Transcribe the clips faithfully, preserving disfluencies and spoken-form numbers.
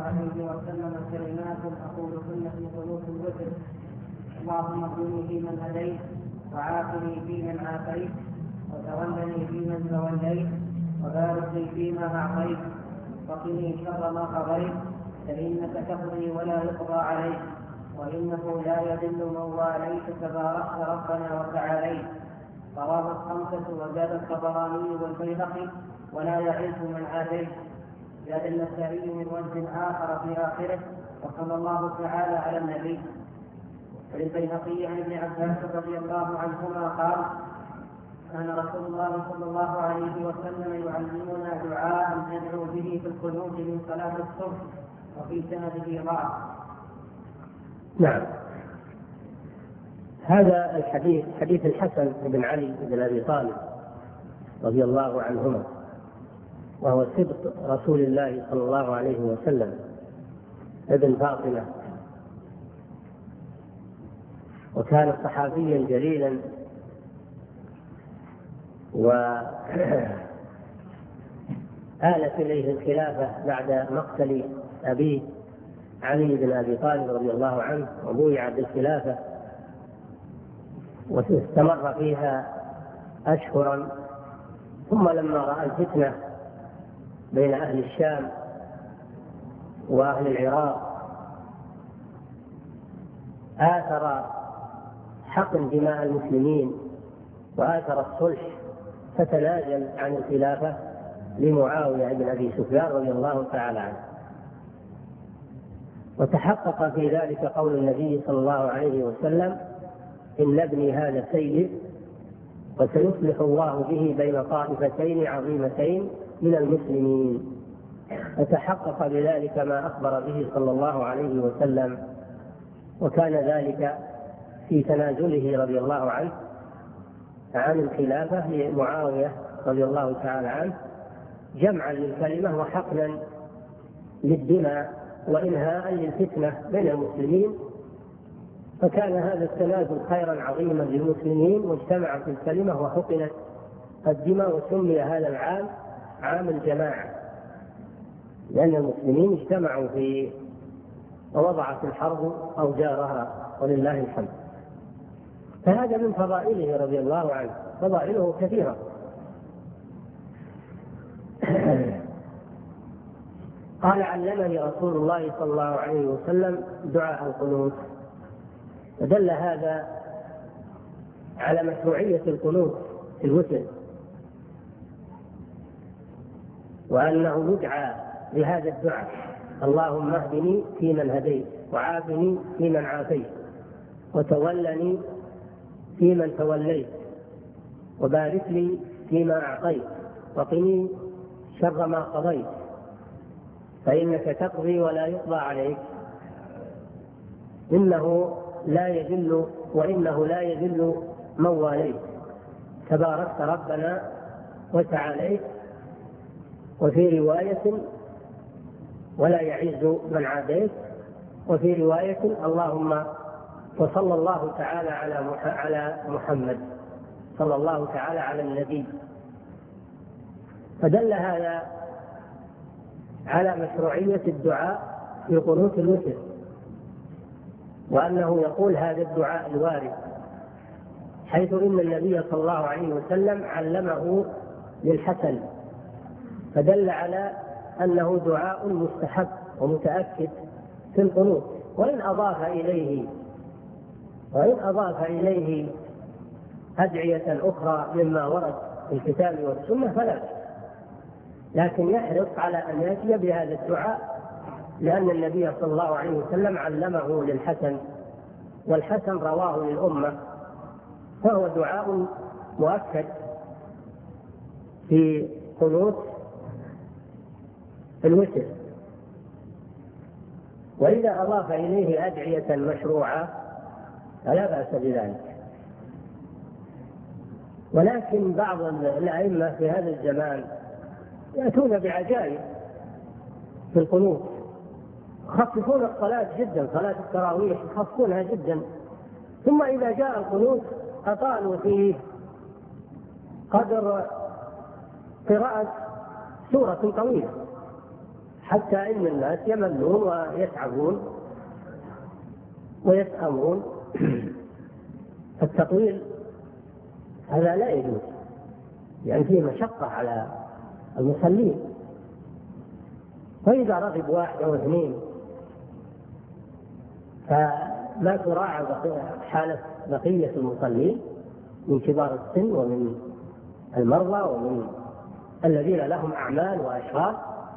عليه وسلم كلمات أقولهن في قنوت الوتر: اللهم اهدني فيمن هديت، وعافني فيمن عافيت، وتولني فيمن توليت، وبارك لي فيما أعطيت، وقني شر ما قضيت، فإنك تقضي ولا يقضى عليك، وإنه لا يذل من واليت تباركت ربنا وتعاليت. رواه الخمسة وزاد الطبراني والبيهقي: ولا يعز من عاديت. زاد النسائي من وجه آخر في آخره: وصلى الله تعالى على النبي. وللبيهقي عن ابن عباس رضي الله عنهما قال: كان رسول الله صلى الله عليه وسلم يعلمنا دعاء ندعو به في القنوت من صلاة الصبح، وفي سنده ضعف. نعم. هذا الحديث حديث الحسن بن علي بن أبي طالب رضي الله عنهما، وهو صدق رسول الله صلى الله عليه وسلم ابن فاطمة، وكان صحابيا جليلا، وآلت إليه الخلافة بعد مقتل أبيه علي بن أبي طالب رضي الله عنه، وبويع بالخلافة واستمر فيها أشهرا. ثم لما رأى الفتنة بين أهل الشام وأهل العراق آثر حقن دماء المسلمين وآثر الصلح، فتنازل عن الخلافة لمعاوية بن أبي سفيان رضي الله تعالى عنه. وتحقق في ذلك قول النبي صلى الله عليه وسلم: إن ابني هذا سيد، وسيصلح الله به بين طائفتين عظيمتين من المسلمين. فتحقق بذلك ما أخبر به صلى الله عليه وسلم، وكان ذلك في تنازله رضي الله عنه عن الخلافة لمعاوية رضي الله تعالى عنه، جمعا للكلمة وحقنا للدماء وإنهاء للفتنة بين المسلمين. فكان هذا التنازل خيرا عظيما للمسلمين، واجتمعت الكلمة وحقنت الدماء، وسمي هذا العام عام الجماعة، لأن المسلمين اجتمعوا في ووضعت الحرب أوجارها ولله الحمد. فهذا من فضائله رضي الله عنه، فضائله كثيرة. قال: علمني رسول الله صلى الله عليه وسلم دعاء القنوت. فدل هذا على مشروعية القنوت في الوتر، وأنه يدعى بهذا الدعاء: اللهم اهدني فيمن هديت، وعافني فيمن عافيت، وتولني فيمن توليت، وبارك لي فيما أعطيت، وقني شر ما قضيت، فإنك تقضي ولا يقضى عليك، إنه لا يذل وإنه لا يذل من واليت، تباركت ربنا وتعاليت. وفي رواية: ولا يعز من عاديت. وفي رواية: اللهم وصلى الله تعالى على محمد، صلى الله تعالى على النبي. فدل هذا على مشروعية الدعاء في قنوت الوتر، وأنه يقول هذا الدعاء الوارد، حيث إن النبي صلى الله عليه وسلم علمه للحسن، فدل على أنه دعاء مستحب ومتأكد في القنوت. وإن أضاف إليه وإن أضاف إليه أدعية أخرى مما ورد في الكتاب والسنة فلا، لكن يحرص على أن يأتي بهذا الدعاء، لأن النبي صلى الله عليه وسلم علمه للحسن، والحسن رواه للأمة، فهو دعاء مؤكد في قنوت الوتر. وإذا أضاف إليه أدعية مشروعة فلا بأس بذلك. ولكن بعض الأئمة في هذا الزمان يأتون بعجائب في القنوت، يخففون الصلاة جدا، صلاة التراويح يخففونها جدا، ثم إذا جاء القنوت أطالوا فيه قدر قراءة سورة طويلة، حتى إن الناس يملون ويتعبون ويسأمون. التطويل هذا لا يجوز، يعني فيه مشقة على المصلين. وإذا رغب واحد أو اثنين فلا تراعى حالة بقية المصلين من كبار السن ومن المرضى ومن الذين لهم أعمال وأشغال.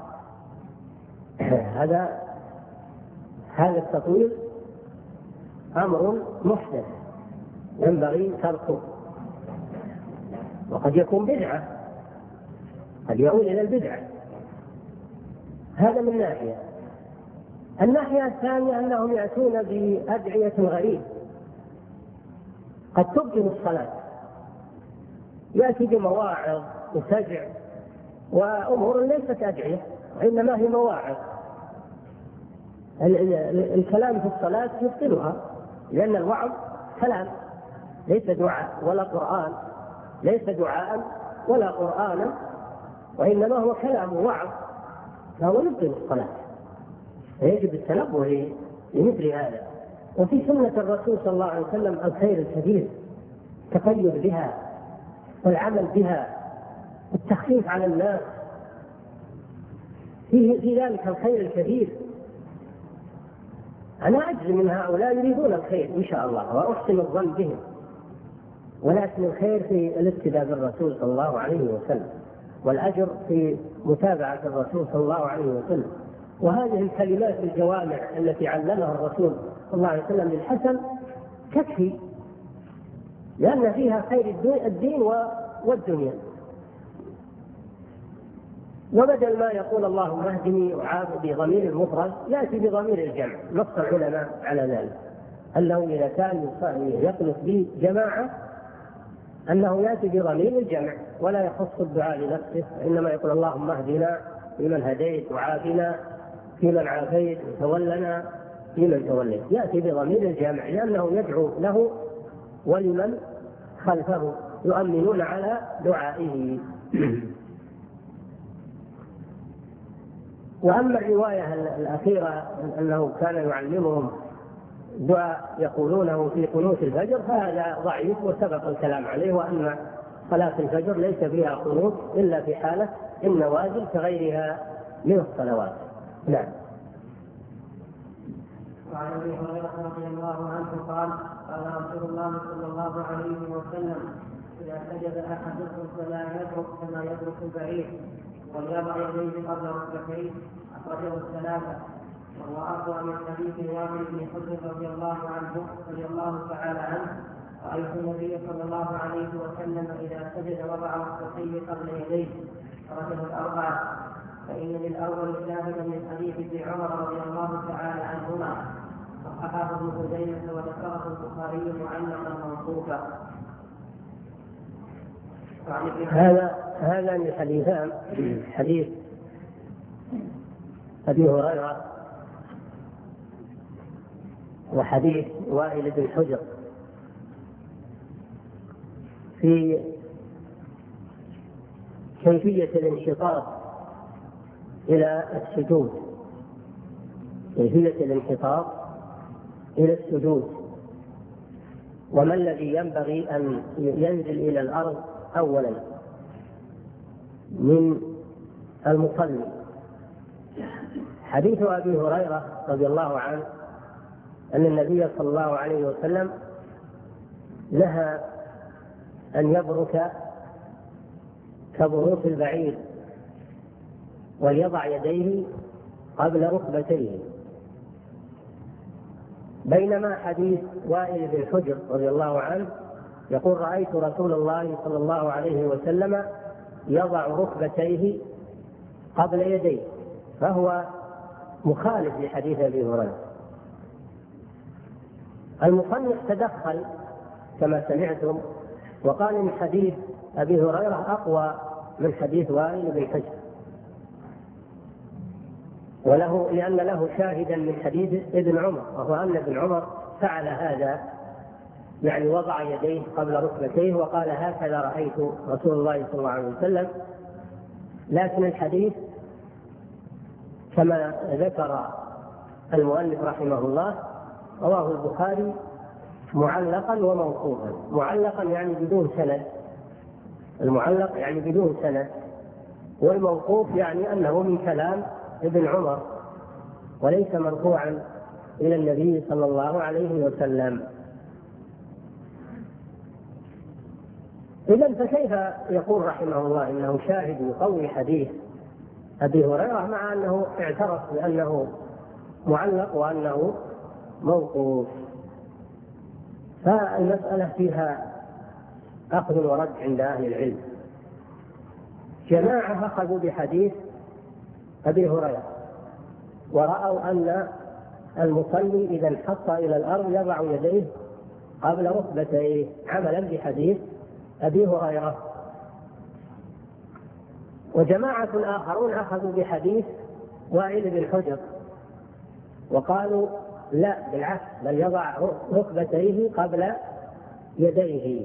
هذا هذا التطويل أمر محدث ينبغي تركه، وقد يكون بدعة، قد يؤول إلى البدعة. هذا من ناحية. الناحية الثانية أنهم يأتون بأدعية غريبة قد تبطل الصلاة، يأتي بمواعظ وسجع وأمور ليست أدعية وإنما هي مواعظ. الكلام في الصلاة يبطلها، لأن الوعظ كلام ليس دعاء ولا قرآن، ليس دعاء ولا قرآنا، وإنما هو كلام ووعظ، فهو يبطل الصلاة، فيجب التنبه لمثل هذا. وفي سنة الرسول صلى الله عليه وسلم الخير الكثير، التقيد بها والعمل بها، التخفيف على الناس، في في ذلك الخير الكثير. أنا أجزم من هؤلاء يريدون الخير إن شاء الله وأحسن الظن بهم، ولكن الخير في الاقتداء بالرسول صلى الله عليه وسلم، والأجر في متابعة الرسول صلى الله عليه وسلم. وهذه الكلمات الجوامع التي علمها الرسول صلى الله عليه وسلم للحسن تكفي، لأن فيها خير الدين والدنيا. وبدل ما يقول اللهم اهدني وعافني بضمير المفرد يأتي بضمير الجمع. نص العلماء على ذلك أنه إذا كان يقلص به جماعة أنه يأتي بضمير الجمع ولا يخص الدعاء لنفسه، إنما يقول اللهم اهدنا فيمن هديت وعافنا فيمن عافيت وتولنا فيمن توليت، يأتي بضمير الجمع لأنه يدعو له ولمن خلفه يؤمنون على دعائه. وأما الرواية الأخيرة أنه كان يعلمهم دعاء يقولونه في قنوت الفجر فهذا ضعيف وسبق الكلام عليه، وأن صلاة الفجر ليس فيها قنوت إلا في حالة النوازل كغيرها من الصلوات. نعم. وعن ابي هريره رضي الله عنه قال قال رسول الله صلى الله عليه وسلم اذا سجد احدكم فلا يترك كما يترك البعير وليضع يديه قبل ركبتيه، اخرجه الثلاثه. وهو اقوى من حديث وائل بن حجر رضي الله عنه رضي الله تعالى عنه رايت النبي صلى الله عليه وسلم اذا سجد وضع ركبتيه قبل يديه، اخرجه الاربعه. فإن للأول شاهدا من حديث ابن عمر رضي الله تعالى عنهما، صححه ابن خزيمة وذكره البخاري معلقا موقوفا. هذا هذا من حديثان، حديث أبي هريرة وحديث وائل بن حجر في كيفية الانشطاط إلى السجود، كيفية الانحطاط إلى السجود، وما الذي ينبغي أن ينزل إلى الأرض أولا من المصلي. حديث أبي هريرة رضي الله عنه أن النبي صلى الله عليه وسلم نهى أن يبرك كبروك البعير وليضع يديه قبل ركبتيه، بينما حديث وائل بن حجر رضي الله عنه يقول رأيت رسول الله صلى الله عليه وسلم يضع ركبتيه قبل يديه، فهو مخالف لحديث أبي هريرة. المصنف تدخل كما سمعتم وقال إن حديث أبي هريرة أقوى من حديث وائل بن حجر، وله لأن له شاهدا من حديث ابن عمر، وهو أن ابن عمر فعل هذا، يعني وضع يديه قبل ركبتيه وقال هكذا رأيت رسول الله صلى الله عليه وسلم. لكن الحديث كما ذكر المؤلف رحمه الله. رواه البخاري معلقا وموقوفا. معلقا يعني بدون سند، المعلق يعني بدون سند، والموقوف يعني أنه من كلام ابن عمر وليس مرفوعا إلى النبي صلى الله عليه وسلم. إذن فكيف يقول رحمه الله إنه شاهد يقوي حديث أبي هريرة مع أنه اعترف بأنه معلق وأنه موقوف؟ فالمسألة فيها أخذ ورد عند أهل العلم. جماعة أخذوا بحديث أبي هريرة ورأوا أن المصلي إذا انحط إلى الأرض يضع يديه قبل ركبتيه عملا بحديث أبي هريرة. وجماعة آخرون أخذوا بحديث وائل بن حجر وقالوا لا، بالعكس، بل يضع ركبتيه قبل يديه.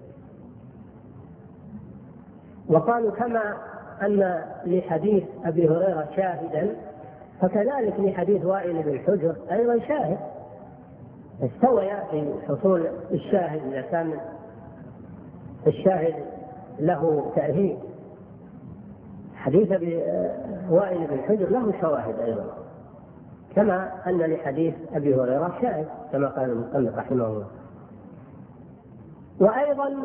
وقالوا كما أن لحديث أبي هريرة شاهدا فكذلك لحديث وائل بن حجر أيضا شاهد، استوى في حصول الشاهد إذا كان الشاهد له تأهيل. حديث وائل بن حجر له شواهد أيضا، كما أن لحديث أبي هريرة شاهد كما قال المصنف رحمه الله. وأيضا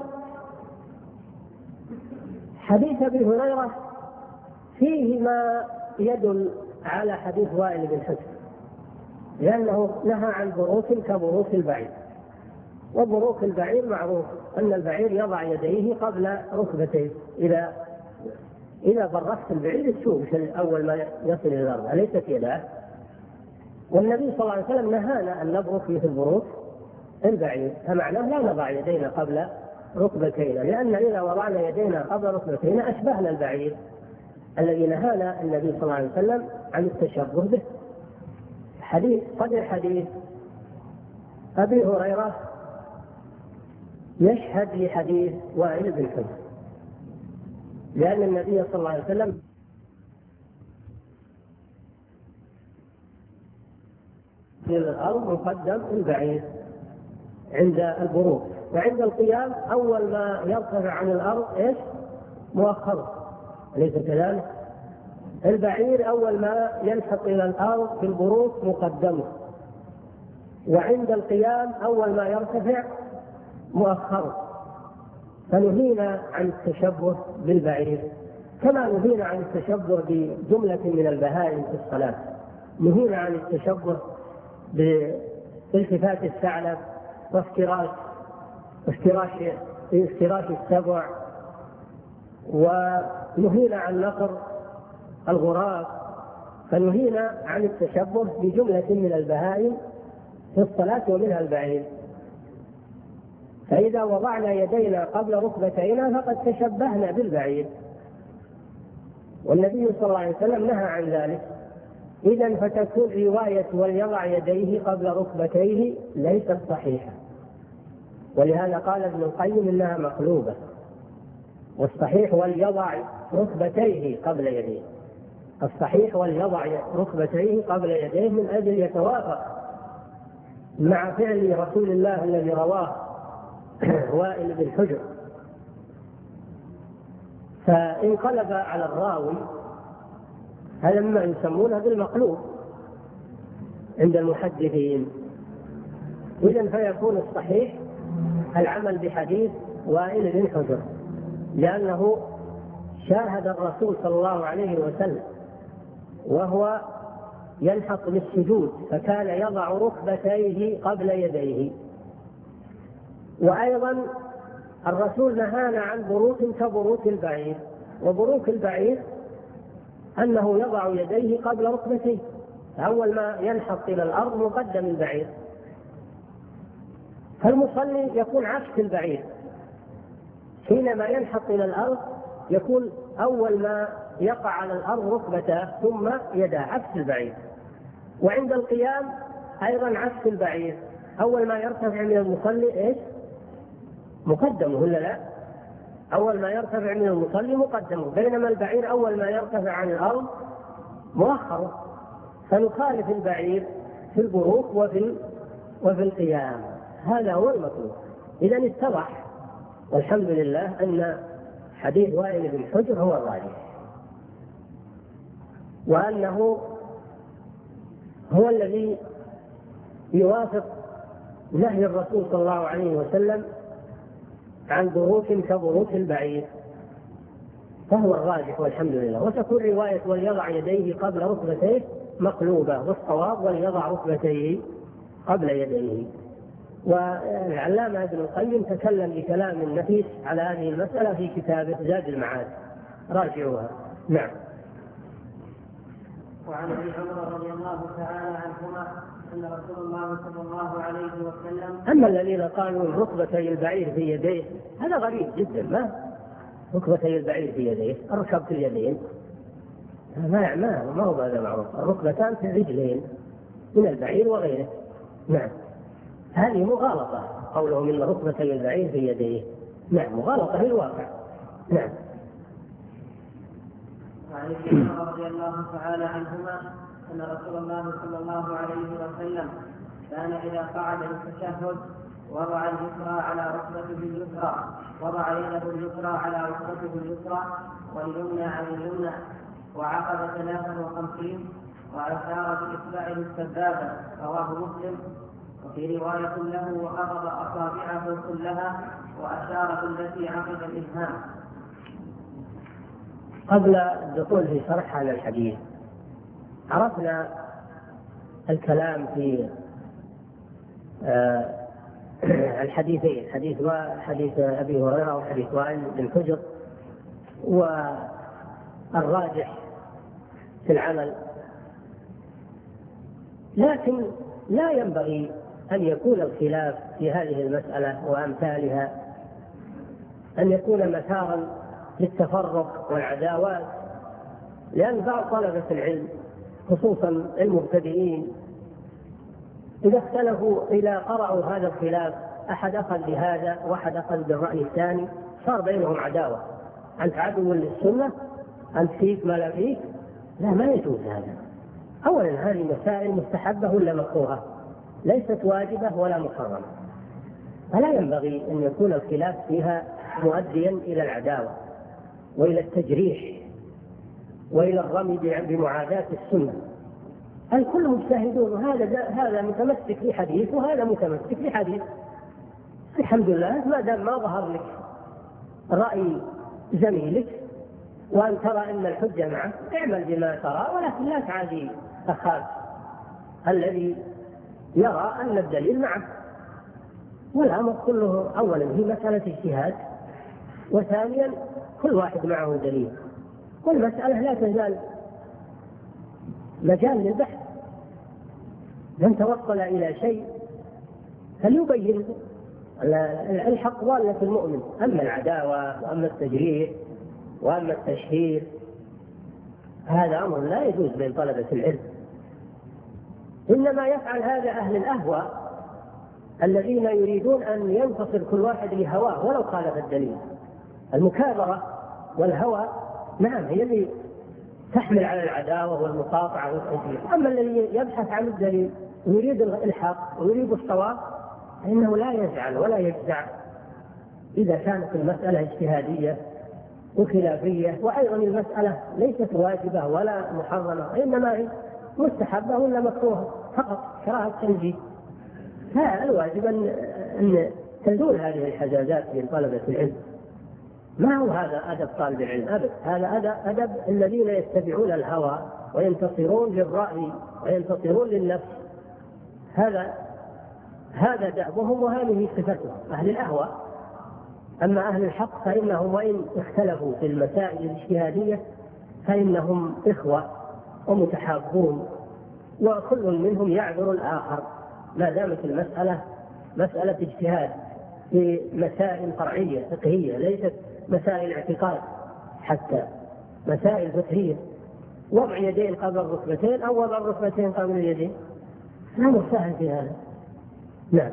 حديث أبي هريرة فيه ما يدل على حديث وائل بن حجر، لأنه نهى عن بروك كبروك البعير، وبروك البعير معروف أن البعير يضع يديه قبل ركبتيه. إذا إذا بركت البعير تشوف أول ما يصل إلى الأرض أليست يداه؟ والنبي صلى الله عليه وسلم نهانا أن نبرك مثل بروك البعير، فمعناه لا نضع يدينا قبل ركبتينا، لأن إذا وضعنا يدينا قبل ركبتينا أشبهنا البعير الذي نهانا النبي صلى الله عليه وسلم عن التشبه به. حديث قدر حديث أبي هريرة يشهد لحديث وائل بن حجر، لأن النبي صلى الله عليه وسلم في الأرض مقدم البعير عند البروك، وعند القيام أول ما يرتفع عن الأرض إيش؟ مؤخر، أليس كذلك؟ البعير أول ما ينحط إلى الأرض في البروك مقدمه، وعند القيام أول ما يرتفع مؤخر. فنهينا عن التشبه بالبعير كما نهينا عن التشبه بجملة من البهائم في الصلاة. نهينا عن التشبه بالتفات الثعلب وافتراش افتراش افتراش السبع، ونهينا عن نقر الغراب. فنهينا عن التشبه بجملة من البهائم في الصلاة ومنها البعير. فإذا وضعنا يدينا قبل ركبتينا فقد تشبهنا بالبعير، والنبي صلى الله عليه وسلم نهى عن ذلك. إذن فتكون رواية وليضع يديه قبل ركبتيه ليست صحيحة، ولهذا قال ابن القيم إنها مقلوبة، والصحيح وليضع ركبتيه قبل يديه. الصحيح وليضع ركبتيه قبل يديه من أجل يتوافق مع فعل رسول الله الذي رواه وائل بن حجر. فانقلب على الراوي، هذا مما يسمونه بالمقلوب عند المحدثين. إذن فيكون الصحيح العمل بحديث وائل بن حجر، لأنه شاهد الرسول صلى الله عليه وسلم وهو ينحط للسجود فكان يضع ركبتيه قبل يديه. وأيضا الرسول نهانا عن بروك كبروك البعير، وبروك البعير أنه يضع يديه قبل ركبتيه، أول ما ينحط إلى الأرض مقدم البعير. فالمصلي يكون عكس البعير، حينما ينحط إلى الأرض يكون أول ما يقع على الأرض ركبته ثم يداه عكس البعير. وعند القيام أيضا عكس البعير، أول ما يرتفع من المصلي إيش؟ مقدمه ولا لا؟ أول ما يرتفع من المصلي مقدمه، بينما البعير أول ما يرتفع عن الأرض مؤخره. فنخالف البعير في البروك وفي وفي القيام، هذا هو المطلوب. إذا اتضح والحمد لله أن حديث وائل بن حجر هو الراجح، وأنه هو الذي يوافق نهي الرسول صلى الله عليه وسلم عن بروك كبروك البعير، فهو الراجح والحمد لله. وتكون رواية وليضع يديه قبل ركبتيه مقلوبة، والصواب وليضع ركبتيه قبل يديه. والعلامة ابن القيم تكلم بكلام نفيس على هذه المسألة في كتابه زاد المعاد، راجعوها. نعم. وعن ابي عمر رضي الله تعالى عنهما ان رسول الله صلى الله عليه وسلم. اما الذين قالوا ركبتي البعير في يديه هذا غريب جدا، ما ركبتي البعير في يديه، الركب في اليدين، ما ما ما هو هذا معروف، الركبتان في الرجلين من البعير وغيره. نعم، هذه مغالطة قولهم ان ركبتي البعير في يديه، نعم مغالطة في الواقع. نعم. وعن ابن عمر رضي الله تعالى عنهما ان رسول الله صلى الله عليه وسلم كان اذا قعد للتشهد وضع اليسرى على ركبته اليسرى، وضع يده اليسرى على ركبته اليسرى واليمنى على اليمنى، وعقد ثلاثا وخمسين واشار باصبعه السبابه، رواه مسلم. وفي روايه له وقبض اصابعه كلها واشار بالتي عقد الابهام. قبل الدخول في شرح هذا الحديث عرفنا الكلام في آه الحديثين، حديث حديث أبي هريرة وحديث وائل بن حجر، والراجح في العمل. لكن لا ينبغي أن يكون الخلاف في هذه المسألة وأمثالها أن يكون مثارا للتفرق والعداوات، لأن بعض طلبة العلم خصوصا المبتدئين إذا اختلفوا إذا قرأوا هذا الخلاف أحد أخذ بهذا وأحد أخذ بالرأي الثاني، صار بينهم عداوة، أنت عدو للسنة، أنت فيك ما لا فيك. لا، ما يجوز هذا. أولا هذه مسائل مستحبة ولا مكروهة، ليست واجبة ولا محرمة، فلا ينبغي أن يكون الخلاف فيها مؤديا إلى العداوة وإلى التجريح وإلى الرمي بمعاداة السنة. الكل مجتهدون، هذا هذا متمسك بحديث وهذا متمسك بحديث، الحمد لله. ما دام ما ظهر لك رأي زميلك وأن ترى أن الحجة معه، اعمل بما ترى، ولكن لا تعادي أخاك الذي يرى أن الدليل معه. والأمر كله أولا هي مسألة اجتهاد، وثانيا كل واحد معه دليل، والمسألة لا تزال مجال للبحث. من توصل إلى شيء فليبين الحق ضالة المؤمن. أما العداوة وأما التجريح وأما التشهير هذا أمر لا يجوز بين طلبة العلم. إنما يفعل هذا أهل الأهواء الذين يريدون أن ينتصر كل واحد لهواه ولو خالف الدليل. المكابرة والهوى نعم هي اللي تحمل على العداوة والمقاطعة والتشهير. أما الذي يبحث عن الدليل ويريد الحق ويريد الصواب فإنه لا يزعل ولا يجزع إذا كانت المسألة اجتهادية وخلافية، وأيضا المسألة ليست واجبة ولا محرمة، إنما هي مستحبة ولا مكروهة فقط، كراهة تنزيه. فالواجب أن تزول هذه الحجازات من طلبة العلم. ما هو هذا أدب طالب العلم أبدا، هذا أدب الذين يتبعون الهوى وينتصرون للرأي وينتصرون للنفس. هذا هذا دأبهم وهذه صفتهم أهل الأهواء. أما أهل الحق فإنهم وإن اختلفوا في المسائل الاجتهادية فإنهم إخوة ومتحابون، وكل منهم يعذر الآخر ما دامت المسألة مسألة اجتهاد في مسائل فرعية فقهية، ليست مسائل اعتقاد، حتى مسائل فقهية. وضع يدين قبل الركبتين أو وضع الركبتين قبل اليدين لا مساهل في هذا. نعم.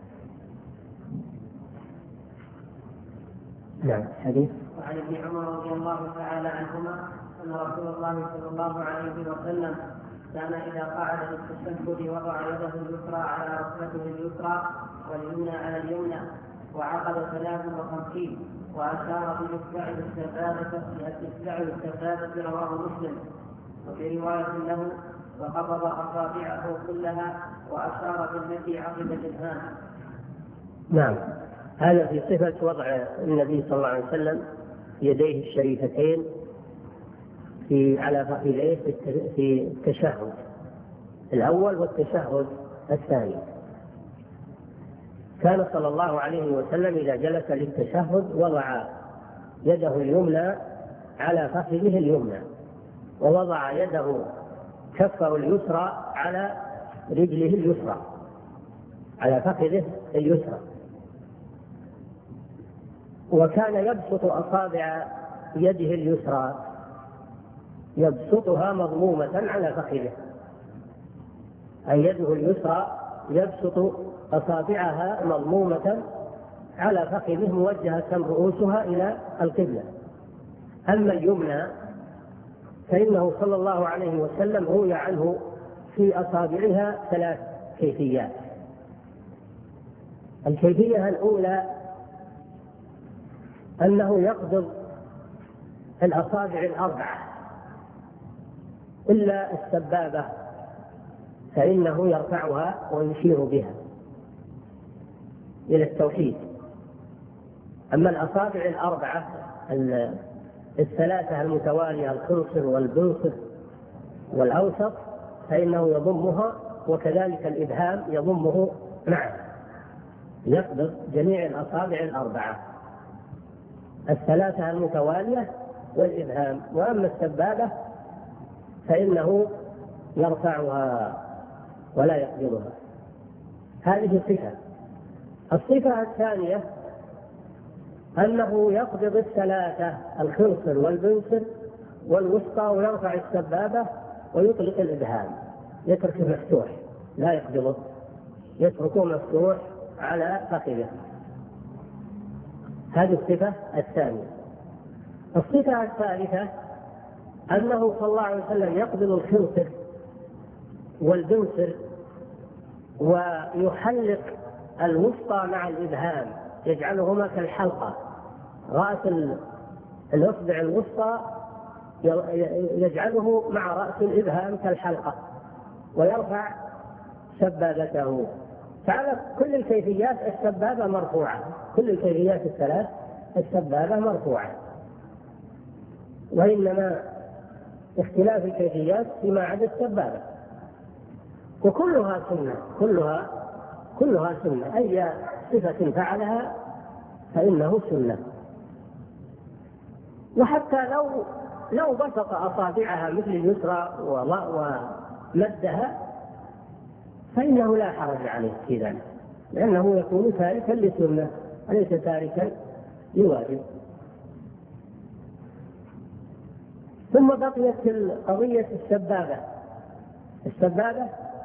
نعم. حديث وعن ابن عمر رضي الله تعالى عنهما أن رسول الله صلى الله عليه وسلم كان إذا قعد للتشهد وضع يده اليسرى على ركبته اليسرى واليمنى على اليمنى وعقد ثلاث وخمسين وأشار بإصبع السبابة بإصبع السبابة رواه مسلم. وفي رواية له وقبض أصابعه كلها وأشار بالتي عقب الإبهام. نعم، هذا في صفة وضع النبي صلى الله عليه وسلم يديه الشريفتين في على فخذيه في التشهد الأول والتشهد الثاني. كان صلى الله عليه وسلم إذا جلس للتشهد وضع يده اليمنى على فخذه اليمنى ووضع يده كفه اليسرى على رجله اليسرى على فخذه اليسرى، وكان يبسط أصابع يده اليسرى يبسطها مضمومة على فخذه، أي يده اليسرى يبسط أصابعها مضمومة على فخذه موجهة رؤوسها إلى القبلة. أما اليمنى فإنه صلى الله عليه وسلم روي عنه في أصابعها ثلاث كيفيات. الكيفية الأولى أنه يقبض الأصابع الأربعة إلا السبابة فإنه يرفعها ويشير بها إلى التوحيد. أما الأصابع الأربعة الثلاثة المتوالية الخنصر والبنصر والأوسط فإنه يضمها، وكذلك الإبهام يضمه معه، يقبض جميع الأصابع الأربعة الثلاثة المتوالية والإبهام. وأما السبابة فإنه يرفعها ولا يقبضها. هذه صفة. الصفة الثانية أنه يقبض الثلاثة الخنصر والبنصر والوسطى ويرفع السبابة ويطلق الإبهام، يتركه مفتوح لا يقبضه، يتركه مفتوح على فخذه. هذه الصفة الثانية. الصفة الثالثة أنه صلى الله عليه وسلم يقبض الخنصر والبنصر ويحلق الوسطى مع الإبهام، يجعلهما كالحلقة، رأس الأصبع الوسطى يجعله مع رأس الإبهام كالحلقة ويرفع سبابته. فعلى كل الكيفيات السبابة مرفوعة، كل الكيفيات الثلاث السبابة مرفوعة، وإنما اختلاف الكيفيات فيما عدا السبابة، وكلها سنة، كلها كلها سنة، أي صفة فعلها فإنه سنة. وحتى لو لو بسط أصابعها مثل اليسرى ومدها فإنه لا حرج عليه في ذلك، لأنه يكون تاركا لسنة وليس تاركا لواجب. ثم بقيت قضية السبابة. السبابة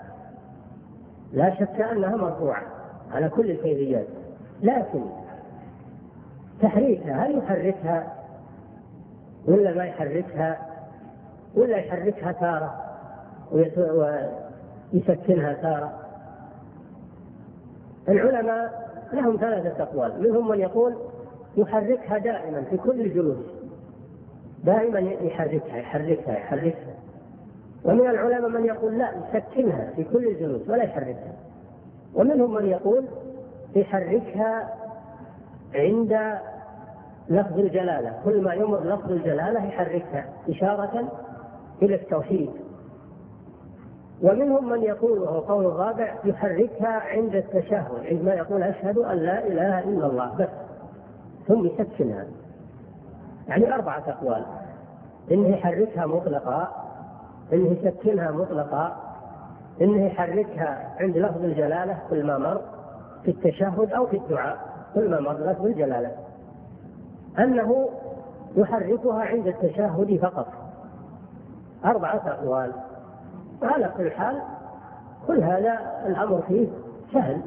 لا شك أنها مرفوعة على كل الكيفيات، لكن تحريكها هل يحركها ولا ما يحركها، ولا يحركها تارة ويسكنها تارة؟ العلماء لهم ثلاثة أقوال. منهم من يقول يحركها دائما في كل جلوس، دائما يحركها يحركها يحركها ومن العلماء من يقول لا، يسكنها في كل الجلوس ولا يحركها. ومنهم من يقول يحركها عند لفظ الجلالة، كل ما يمر لفظ الجلالة يحركها إشارة إلى التوحيد. ومنهم من يقول وهو قول الرابع يحركها عند التشهد، عندما يقول أشهد أن لا إله إلا الله بس، ثم يسكنها. يعني أربعة أقوال: إنه يحركها مطلقا، إنه يسكنها مطلقا، إنه يحركها عند لفظ الجلالة كل ما مر في التشهد أو في الدعاء كل ما مر لفظ الجلالة، أنه يحركها عند التشهد فقط. أربعة أقوال. وعلى كل حال كل هذا الأمر فيه سهل،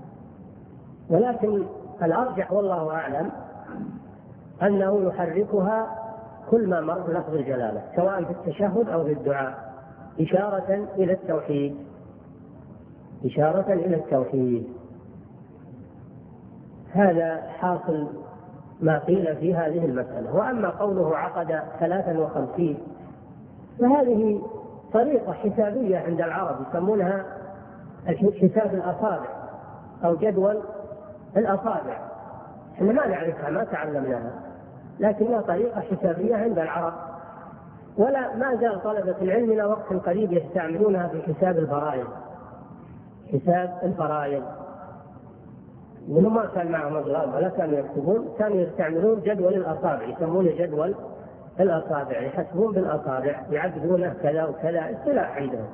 ولكن الأرجح والله أعلم أنه يحركها كل ما مر لفظ الجلالة سواء في التشهد أو في الدعاء، إشارة إلى التوحيد، إشارة إلى التوحيد. هذا حاصل ما قيل في هذه المسألة. وأما قوله عقد ثلاثا وخمسين فهذه طريقة حسابية عند العرب يسمونها حساب الأصابع أو جدول الأصابع. احنا ما نعرفها، ما تعلمناها، لكنها طريقة حسابية عند العرب، ولا ما زال طلبة العلم إلى وقت قريب يستعملونها في حساب الفرائض. حساب الفرائض وهم ما كان معهم أضراب ولا كانوا يكتبون، كانوا يستعملون جدول الأصابع، يسمونه جدول الأصابع، يحسبون بالأصابع، يعددونه كذا وكذا، اصطلاح عندهم.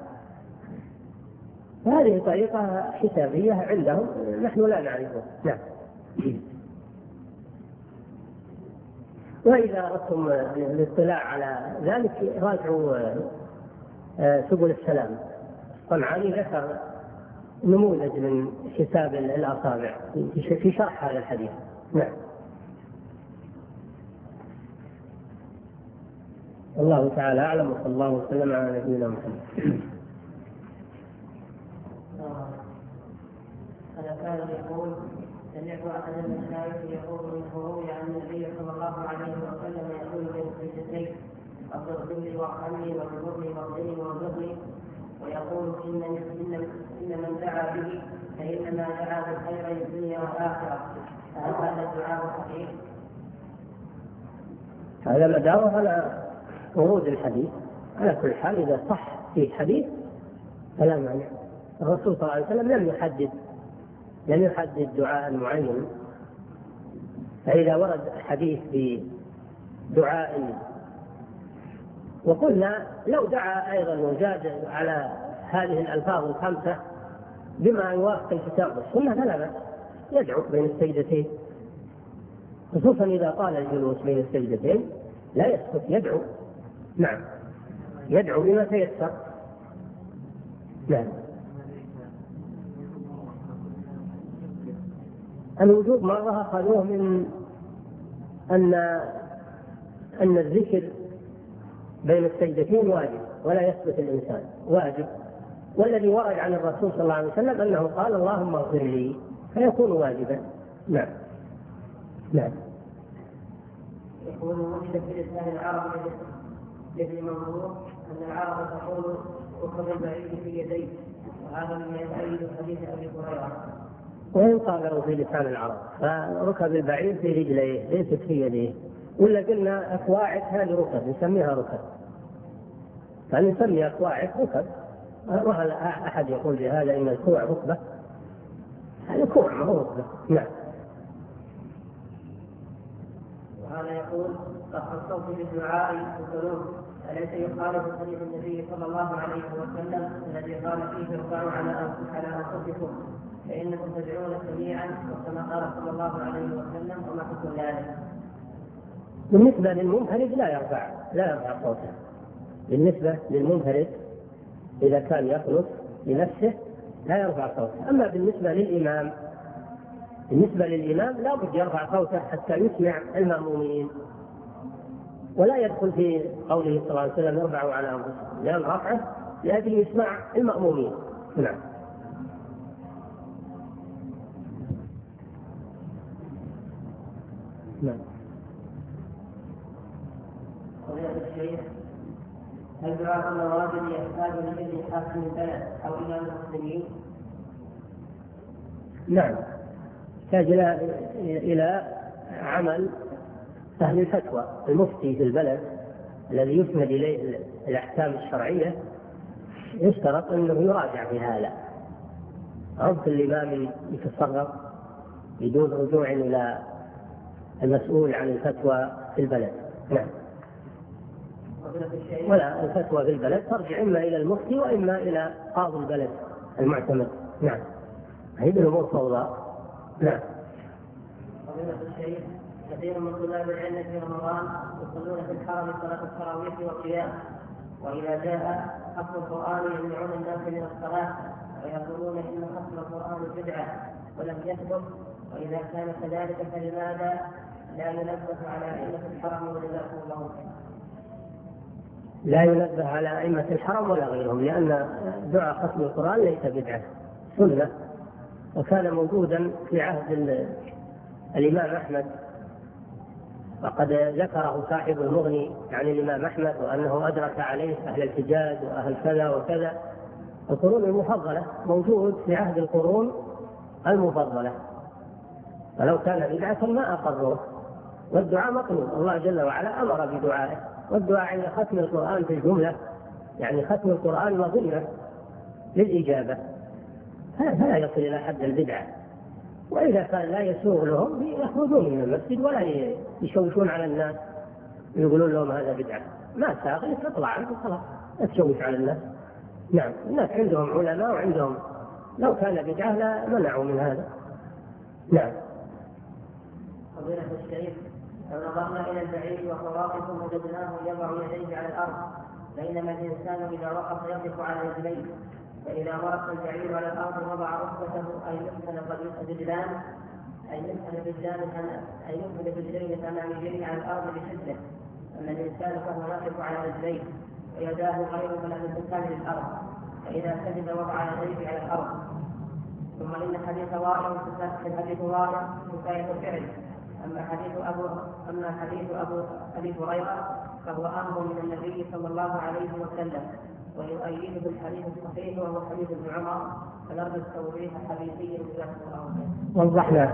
هذه طريقة حسابية عندهم نحن لا نعرفها. نعم. وإذا أردتم الاطلاع على ذلك راجعوا سبل السلام، طبعا ذكر نموذج من حساب الأصابع في شرح هذا الحديث. نعم. الله تعالى أعلم، وصلى الله وسلم على نبينا محمد. هذا كان يقول سمعت أحد المشايخ يقول إنه روي عن النبي صلى الله عليه وسلم يقول بين السجدتين اغفر لي وارحمني واجبرني واغفرني وارزقني، ويقول إن إن إن من دعا به فإنما دعا بالخير الدنيا والآخرة. فهل هذا الدعاء صحيح؟ هذا مداره على ورود الحديث. على كل حال إذا صح في حديث فلا مانع. الرسول صلى الله عليه وسلم لم يحدد لم يحدد دعاء معين، فإذا ورد حديث بدعاء وقلنا لو دعا أيضا وزاد على هذه الألفاظ الخمسة بما يوافق الكتاب والسنة فلا بأس، يدعو بين السجدتين، خصوصا إذا طال الجلوس بين السجدتين لا يسكت، يدعو. نعم، يدعو بما تيسر. نعم. الوجوب مرة أخذوه من أن أن الذكر بين السجدتين واجب ولا يثبت الإنسان، واجب. والذي ورد عن الرسول صلى الله عليه وسلم أنه قال اللهم اغفر لي فيكون واجبا. نعم. نعم. يقول وجد في لسان العرب لابن منظور أن العرب تقول ركب البعيد في يديه، وهذا من يؤيد حديث أبي هريرة. وإن قالوا في لسان العرب فركب البعيد في رجليه ليست في يديه، ولا قلنا أكواعد هذه ركب نسميها ركب، فنسمي أكواعد ركب. وهل أحد يقول بهذا إن الكوع ركبة؟ هذا كوع ما هو ركبة. نعم. وهذا يقول الصوت بالدعاء والقلوب أليس يخالف حديث النبي صلى الله عليه وسلم الذي قال فيه ارفعوا على أنفسكم فإنكم تدعون سميعا، وكما قال صلى الله عليه وسلم وما حكم ذلك؟ بالنسبة للمنفرد لا يرفع لا يرفع صوته. بالنسبة للمنفرد إذا كان يخلص لنفسه لا يرفع صوته. أما بالنسبة للإمام بالنسبة للإمام لا بد يرفع صوته حتى يسمع المأمومين، ولا يدخل في قوله صلى الله عليه وسلم ارفعوا على أنفسكم، لأن رفعه لأجل يسمع المأمومين. نعم. نعم. الشيخ هل دعاء النوازل يحتاج لإذن حاكم البلد أو إلى المسلمين؟ نعم، يحتاج إلى إلى عمل أهل الفتوى. المفتي في البلد الذي يسند إليه الأحكام الشرعية يشترط أنه يراجع في هذا، أو كل إمام يتصرف بدون رجوع إلى المسؤول عن الفتوى في البلد. نعم. ولا الفتوى في البلد ترجع إما إلى المفتي وإما إلى قاضي البلد المعتمد. نعم. هذه الأمور فوضى. نعم. فضيلة الشيخ كثير من طلاب العلم في رمضان يصلون في الحرم صلاة التراويح والقيام، وإذا جاء ختم القرآن يمنعون الناس من الصلاة ويقولون إن ختم القرآن بدعة ولم يثبت، وإذا كان كذلك فلماذا لا ينبه على علة الحرم وجزاكم الله خيرا؟ لا ينبه على أئمة الحرم ولا غيرهم، لأن دعاء ختم القرآن ليس بدعة، سنة، وكان موجودا في عهد الإمام أحمد، وقد ذكره صاحب المغني عن الإمام أحمد وأنه أدرك عليه أهل الحجاز وأهل كذا وكذا. القرون المفضلة موجود في عهد القرون المفضلة، فلو كان بدعة ما أقروه. والدعاء مطلوب، الله جل وعلا أمر بدعائه، والدعاء عند ختم القرآن في الجملة، يعني ختم القرآن مظنة للإجابة، فلا يصل إلى حد البدعة. وإذا كان لا يسوغ لهم يخرجون من المسجد ولا يشوشون على الناس يقولون لهم هذا بدعة، ما ساغ تطلع عنه خلاص، لا تشوش على الناس. نعم، الناس عندهم علماء وعندهم، لو كان بدعة لا منعوا من هذا. نعم. فضيلة الشيخ، لو نظرنا إلى البعير وهو واقف وجدناه يضع يديه على الأرض، بينما الإنسان إذا وقف يقف على رجليه، فإذا ورق البعير على الأرض وضع ركبته أي يمكن الرجلان أي يمكن الرجلان أي يمكن الرجلين الأماميين على الأرض بشدة، أما الإنسان فهو يقف على رجليه ويداه غير من الانتقال للأرض، فإذا سجد وضع يديه على الأرض. ثم إن حديث وائل في حديث وائل كفاية الفعل، أما حديث أبو أما حديث أبو أبي هريرة فهو أمر من النبي صلى الله عليه وسلم، ويؤيده الحديث الصحيح وهو حديث ابن عمر، فنرجو التوضيح الحديثي بذات الله. وضحنا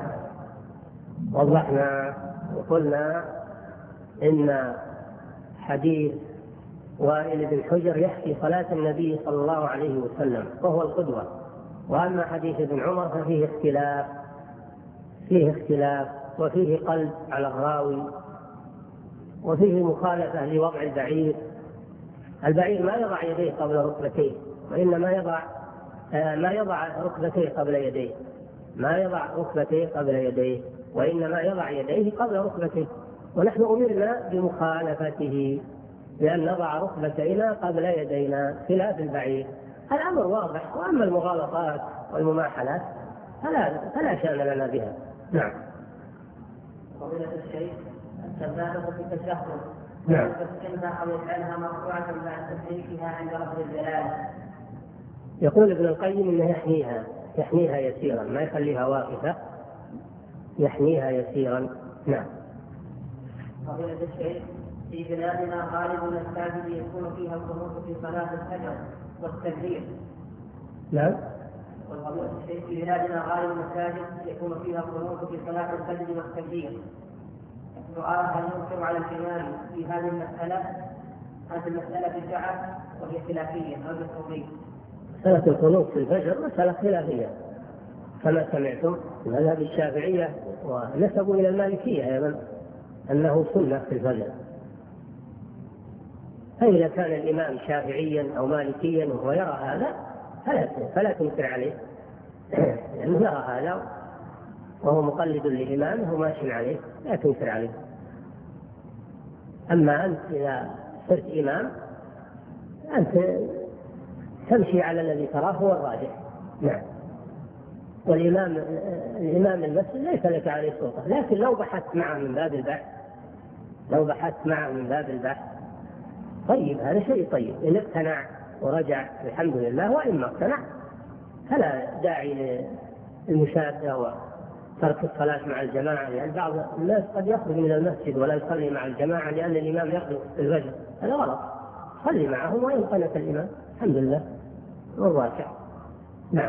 وضحنا وقلنا إن حديث وائل بن حجر يحكي صلاة النبي صلى الله عليه وسلم وهو القدوة، وأما حديث ابن عمر ففيه اختلاف فيه اختلاف وفيه قلب على الراوي، وفيه مخالفة لوضع البعير. البعير ما يضع يديه قبل ركبتيه، وإنما يضع ما يضع ركبتيه قبل يديه ما يضع ركبتيه قبل يديه وإنما يضع يديه قبل ركبتيه، ونحن أمرنا بمخالفته بأن نضع ركبتينا قبل يدينا خلاف البعير. الأمر واضح، وأما المغالطات والمماحلات فلا فلا شأن لنا بها. نعم. فضيلة الشيخ، السبابة في التشهد، نعم، تسكنها أو يجعلها مرفوعة بعد تحريكها عند لفظ الجلالة. يقول ابن القيم إنه يحنيها يحنيها يسيرا، ما يخليها واقفة، يحنيها يسيرا. نعم. فضيلة الشيخ، في بلادنا غالب المساجد يكون فيها القنوت في صلاة الفجر والتكبير. نعم. وفضيلة الشيخ، في بلادنا غالب المساجد يكون فيها القنوت في صلاة الفجر والتكبير. السؤال: هل ينكر على الإمام في هذه المسألة؟ هذه المسألة بدعة وهي خلافية أو بالتوضيح؟ مسألة القنوت في الفجر مسألة خلافية كما سمعتم، مذهب الشافعية ونسبوا إلى المالكية أيضا أنه سنة في الفجر. فإذا كان الإمام شافعيا أو مالكيا وهو يرى هذا فلا فلا تنكر عليه، لأنه يرى هذا وهو مقلد لإمامه وماشي عليه، لا تنكر عليه. أما أنت إذا صرت إمام أنت تمشي على الذي تراه هو الراجح. نعم. والإمام الإمام المسجد ليس لك عليه سلطة، لكن لو بحثت معه من باب البحث لو بحثت معه من باب البحث طيب، هذا شيء طيب. إن اقتنع ورجع الحمد لله، وإن ما اقتنع فلا داعي للمشادة وترك الصلاة مع الجماعة، لأن يعني بعض الناس قد يخرج من المسجد ولا يصلي مع الجماعة لأن الإمام يخرج في الفجر، هذا غلط. صلي معهم وإن قنت الإمام الحمد لله والواقع. نعم.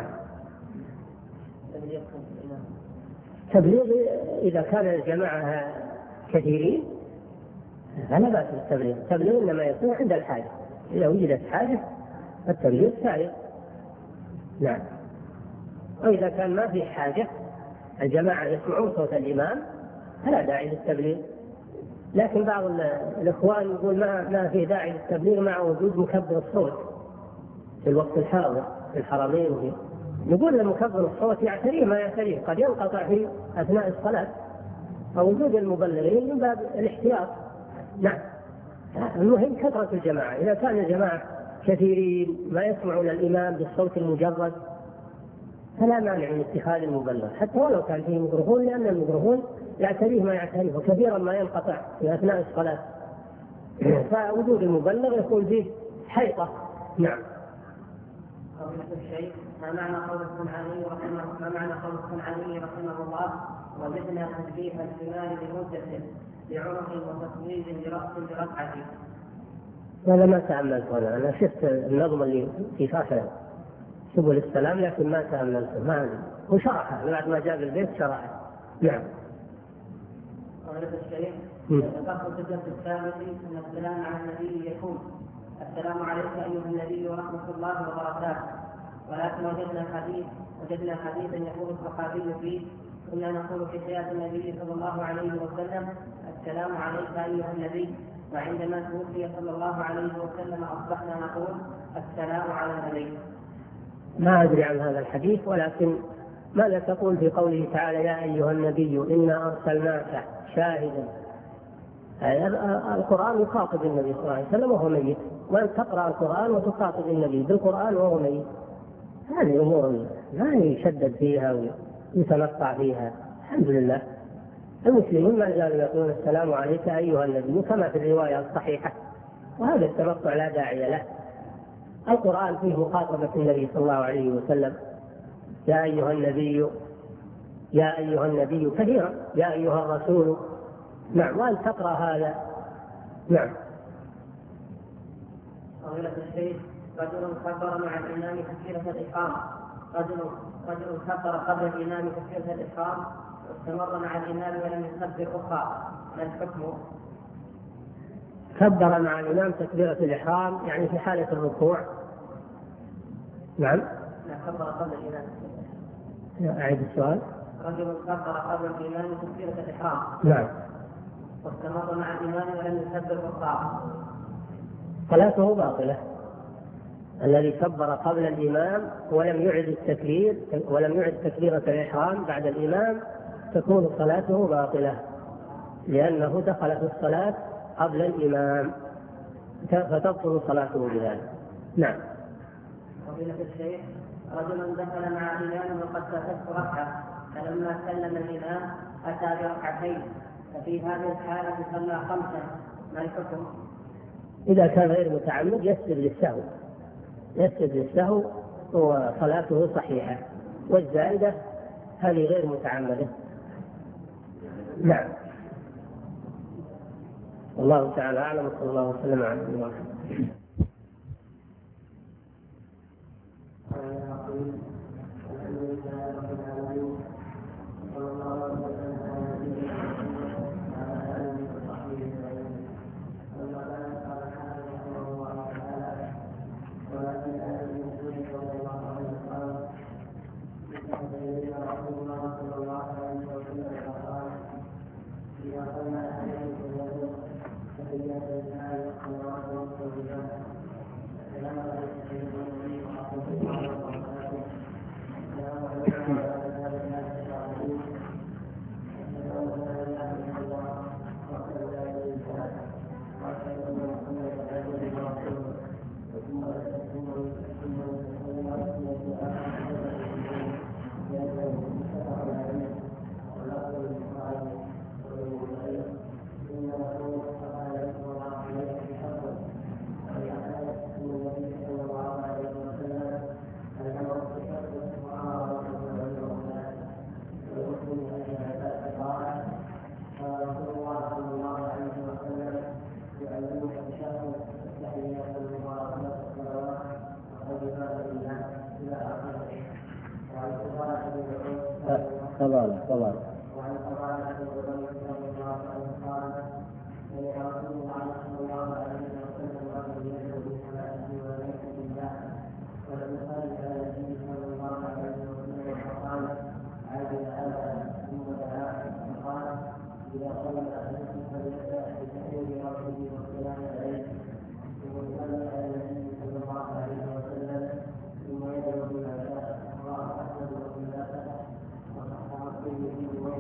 تبليغ إذا كان الجماعة كثيرين فلا بأس بالتبليغ. التبليغ إنما يكون عند الحاجة، إذا وجدت حاجة التبليغ سائر. نعم. وإذا كان ما في حاجة الجماعة يسمعون صوت الإمام فلا داعي للتبليغ. لكن بعض الإخوان يقول ما ما في داعي للتبليغ مع وجود مكبر الصوت في الوقت الحاضر في الحرمين وفي، نقول لمكبر الصوت يعتريه ما يعتريه، قد ينقطع في أثناء الصلاة، فوجود المبلغين من باب الاحتياط. نعم. المهم كثرة الجماعة، إذا كان الجماعة كثيرين ما يسمعون الإمام بالصوت المجرد فلا مانع من اتخاذ المبلغ، حتى ولو كان فيه ميكروفون، لأن الميكروفون يعتريه ما يعتريه، وكثيرا ما ينقطع في أثناء الصلاة. فوجود المبلغ يكون فيه حيطة. نعم. فضيلة الشيخ، ما معنى قول الصنعاني رحمه ما معنى قول الصنعاني رحمه الله وجدنا تشبيه الحمار بمدة لعنق وتصوير لرأس برفعته؟ هذا ما تأملت هنا، أنا شفت النظم اللي في شرح سبل السلام لكن ما تأملته، ما أدري، وشرحه بعد ما جاء البيت شرحه. نعم. فضيلة الشيخ، ذكرت في الدرس الثالث أن السلام على النبي يكون السلام عليك أيها النبي ورحمة الله وبركاته، ولكن وجدنا حديث وجدنا حديثا يقول الصحابي فيه كنا نقول في حياة النبي صلى الله عليه وسلم السلام عليك أيها النبي، وعندما توفي صلى الله عليه وسلم أصبحنا نقول السلام على النبي. ما أدري عن هذا الحديث، ولكن ماذا تقول في قوله تعالى يا أيها النبي إنا أرسلناك شاهدا؟ القرآن يخاطب النبي صلى الله عليه وسلم وهو ميت، وأن تقرأ القرآن وتخاطب النبي بالقرآن وهو ميت، هذه أمور لا يشدد فيها ويتنطع فيها. الحمد لله المسلمين ما زالوا يقولون السلام عليك أيها النبي كما في الرواية الصحيحة، وهذا التنطع لا داعي له. القرآن فيه مخاطبة النبي صلى الله عليه وسلم يا أيها النبي يا أيها النبي كثيرا، يا أيها الرسول. نعم. وأن تقرأ هذا. نعم. فضيلة الشيخ، رجل كبر مع الإمام تكبيرة الإحرام رجل رجل كبر قبل الإمام تكبيرة الإحرام واستمر مع الإمام ولم يكبر أخرى، ما الحكم؟ كبر مع الإمام تكبيرة الإحرام يعني في حالة الركوع. نعم. لا، كبر قبل الإمام. أعيد السؤال. رجل كبر قبل الإمام تكبيرة الإحرام. نعم. واستمر مع الإمام ولم يكبر أخرى، صلاته باطلة. الذي كبر قبل الإمام ولم يعد التكبير ولم يعد تكبيرة الإحرام بعد الإمام تكون صلاته باطلة، لأنه دخل في الصلاة قبل الإمام فتبطل صلاته بذلك. نعم. فضيلة الشيخ، رجل دخل مع الإمام وقد فاتته ركعة، فلما سلم الإمام أتى بركعتين، ففي هذه الحالة صلى خمسة، ما الحكم؟ إذا كان غير متعمد يسجد للسهو يسجد للسهو وصلاته صحيحة، والزائدة هذه غير متعمدة. نعم. الله تعالى أعلم، صلى الله وسلم على نبينا محمد. طبعا طبعا. Thank you.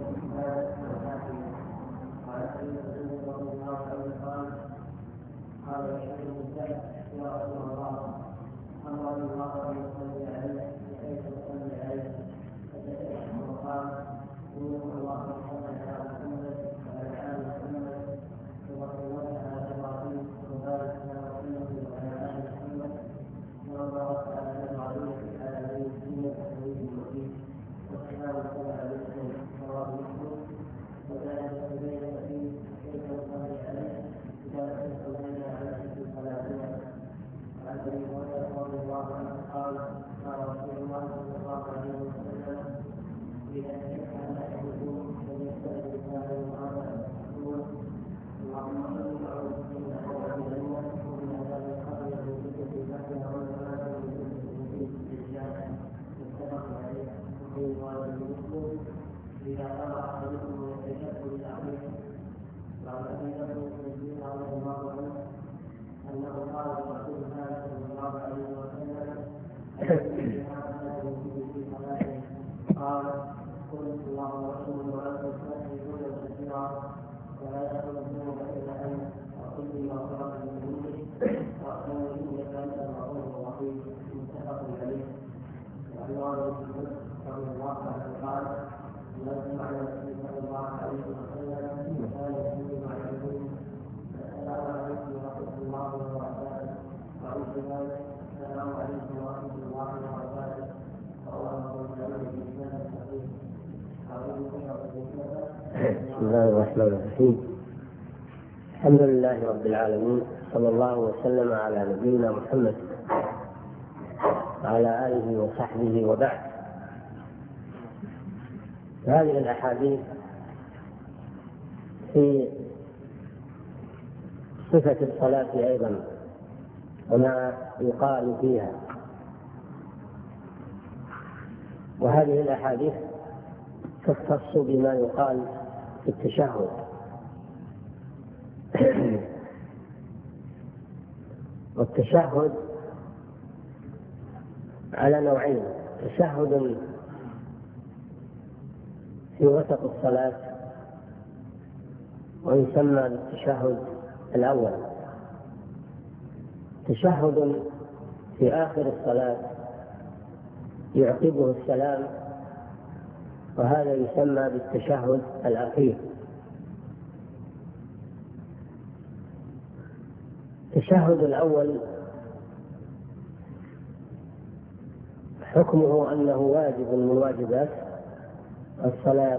ابي هريره رضي الله عنه قال قال رسول الله صلى الله عليه وسلم اذا كان احدكم فليستعذ بالله وهذا يقول اللهم اني اعوذ بك من عذاب جهنم ومن عذاب القبر وفتنه المحيا والممات وفتنه الدجال متفق عليه وفي روايه مسلم اذا قرأ احدكم من التشهد الاخير وعن ابي بكر الصديق رضي الله عنه انه قال لرسول الله صلى الله عليه وسلم قال قل اللهم اني وانت تسجدون كثيرا ولا يكون الذنوب الا انت وقل لي مغفره من ذنوبك واغفر انك انت الغفور الرحيم متفق عليه. وعن الله رضي الله عنه قال لازم على النبي صلى الله عليه وسلم كان يقول مع الذنوب السلام عليكم ورحمه الله وبركاته وعن ذلك السلام عليكم ورحمه الله وبركاته بسم الله الرحمن الرحيم. الحمد لله رب العالمين، صلى الله وسلم على نبينا محمد وعلى آله وصحبه وبعد. هذه الأحاديث في صفة الصلاة أيضا وما يقال فيها، وهذه الأحاديث تختص بما يقال في التشهد. والتشهد على نوعين: تشهد في وسط الصلاة ويسمى بالتشهد الأول، تشهد في آخر الصلاة يعقبه السلام وهذا يسمى بالتشهد الأخير. التشهد الأول حكمه أنه واجب من واجبات الصلاة،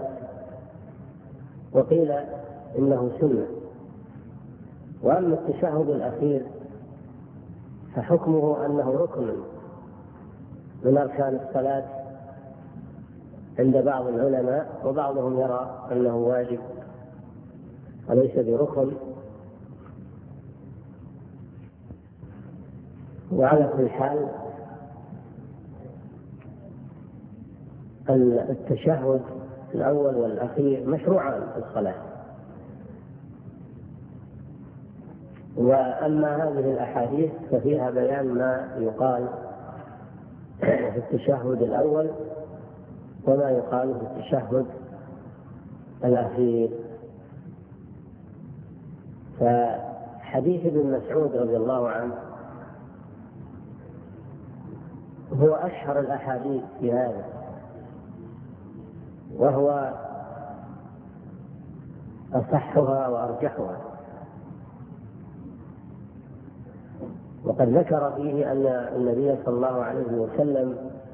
وقيل إنه سنة. وأما التشهد الأخير فحكمه أنه ركن من أركان الصلاة عند بعض العلماء، وبعضهم يرى أنه واجب وليس بركن. وعلى كل حال التشهد الأول والأخير مشروعان في الصلاة. وأما هذه الأحاديث ففيها بيان ما يقال في التشهد الأول وما يقال في التشهد الأخير. فحديث ابن مسعود رضي الله عنه هو أشهر الأحاديث في هذا، وهو أصحها وأرجحها. وقد ذكر فيه أن النبي صلى الله عليه وسلم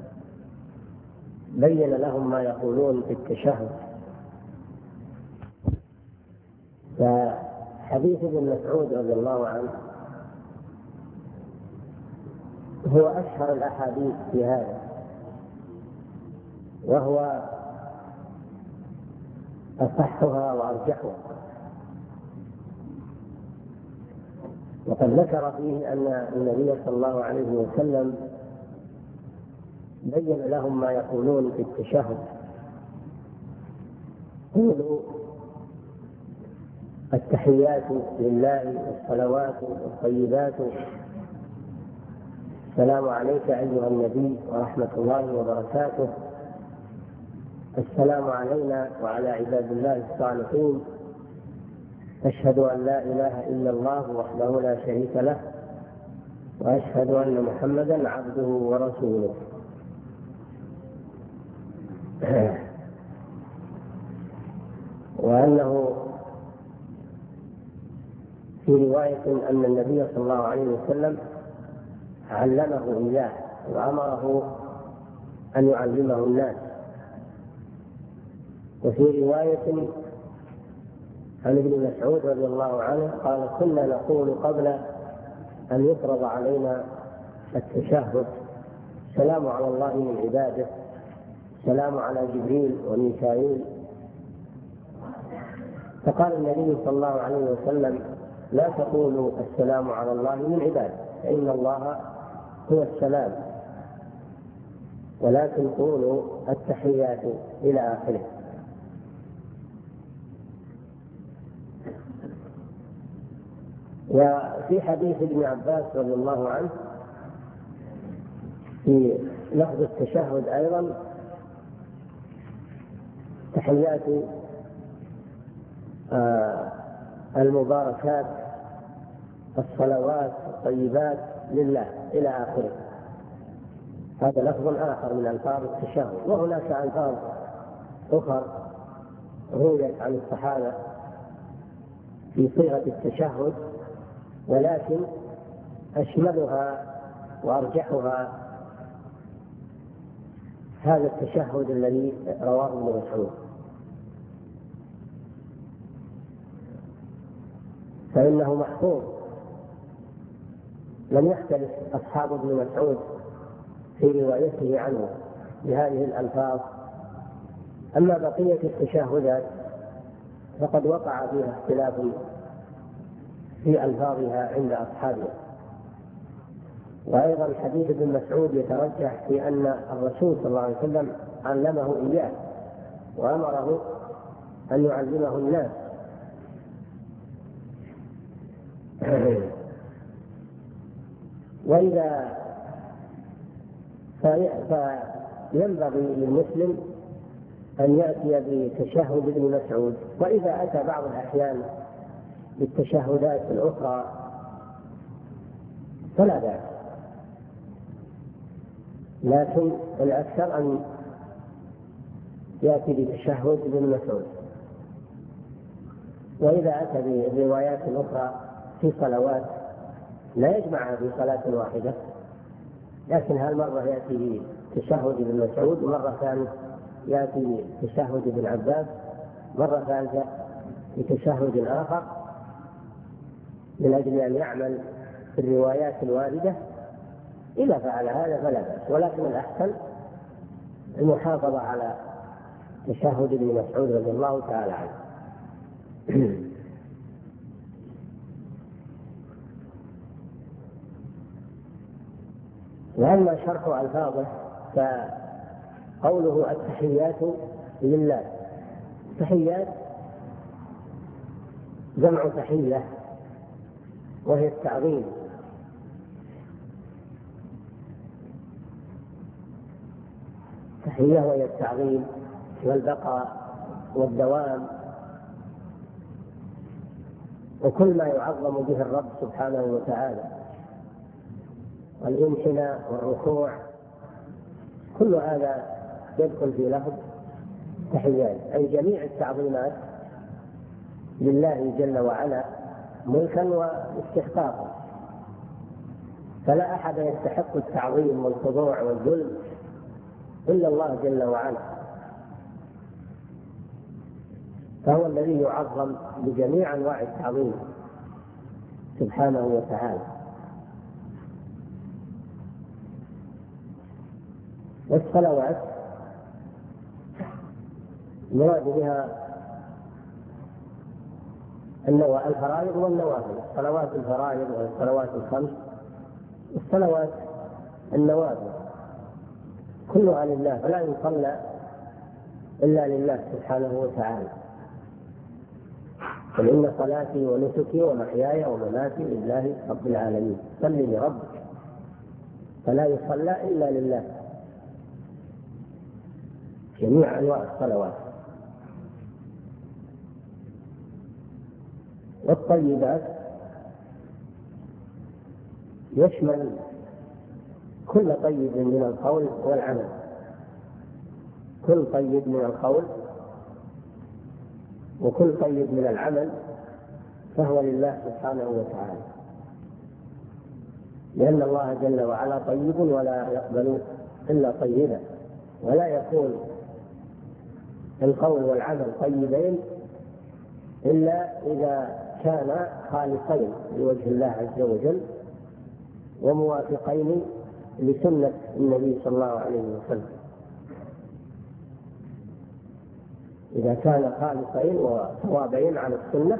بين لهم ما يقولون في التشهد. فحديث ابن مسعود رضي الله عنه هو أشهر الأحاديث في هذا، وهو أصحها وأرجحها. وقد ذكر فيه أن النبي صلى الله عليه وسلم بين لهم ما يقولون في التشهد. قولوا التحيات لله والصلوات والطيبات، السلام عليك أيها النبي ورحمة الله وبركاته، السلام علينا وعلى عباد الله الصالحين، أشهد أن لا إله إلا الله وحده لا شريك له، وأشهد أن محمدا عبده ورسوله. وأنه في رواية أن النبي صلى الله عليه وسلم علمه إياه وأمره أن يعلمه الناس. وفي رواية عن ابن مسعود رضي الله عنه قال: كنا نقول قبل أن يفرض علينا التشهد: السلام على الله من عباده، السلام على جبريل وميكائيل. فقال النبي صلى الله عليه وسلم: لا تقولوا السلام على الله من عباده فإن الله هو السلام، ولكن قولوا التحيات إلى آخره. وفي حديث ابن عباس رضي الله عنه في لفظ التشهد أيضا: تحيات آه المباركات الصلوات الطيبات لله إلى آخره. هذا لفظ آخر من ألفاظ التشهد. وهناك ألفاظ أخرى رويت عن الصحابة في صيغة التشهد، ولكن أشملها وأرجحها هذا التشهد الذي رواه ابن مسعود، فإنه محفوظ، لم يختلف أصحاب ابن مسعود في روايته عنه بهذه الألفاظ. أما بقية التشهدات فقد وقع فيها اختلاف في ألفاظها عند أصحابها. وأيضا حديث ابن مسعود يترجح في أن الرسول صلى الله عليه وسلم علمه إياه وأمره أن يعلمه الناس. وإذا فينبغي للمسلم أن يأتي بتشهد ابن مسعود، وإذا أتى بعض الأحيان بالتشهدات الأخرى فلا بأس، لكن الأكثر أن يأتي بتشهد ابن مسعود. وإذا أتى بروايات أخرى في صلوات لا يجمعها في صلاة واحدة، لكن هالمرة يأتي بتشهد ابن مسعود، مرة ثانية يأتي بتشهد ابن عباس، مرة ثالثة بتشهد آخر، من أجل أن يعمل في الروايات الواردة. إذا فعل هذا فلا بأس، ولكن الأحسن المحافظة على تشهد ابن مسعود رضي الله تعالى عنه. وأما شرح ألفاظه فقوله التحيات لله، تحيات جمع تحية وهي التعظيم، تحية وهي التعظيم والبقاء والدوام، وكل ما يعظم به الرب سبحانه وتعالى، والانحناء والركوع، كل هذا يدخل في لفظ تحيات، أي جميع التعظيمات لله جل وعلا ملكا واستحقاقا. فلا أحد يستحق التعظيم والخضوع والذل إلا الله جل وعلا، فهو الذي يعظم بجميع أنواع التعظيم سبحانه وتعالى. والصلوات المراد بها الفرائض والنوافل، الصلوات الفرائض والصلوات الخمس، والصلوات النوافل كلها لله، فلا يصلى إلا لله سبحانه وتعالى. قل إن صلاتي ونسكي ومحياي ومماتي لله رب العالمين، صل لربك، فلا يصلى إلا لله جميع أنواع الصلوات. والطيبات يشمل كل طيب من القول والعمل، كل طيب من القول وكل طيب من العمل فهو لله سبحانه وتعالى، لأن الله جل وعلا طيب ولا يقبل إلا طيبا، ولا يكون القول والعمل طيبين إلا إذا كان خالصين لوجه الله عز وجل وموافقين لسنة النبي صلى الله عليه وسلم. إذا كان خالصين وصوابين على السنة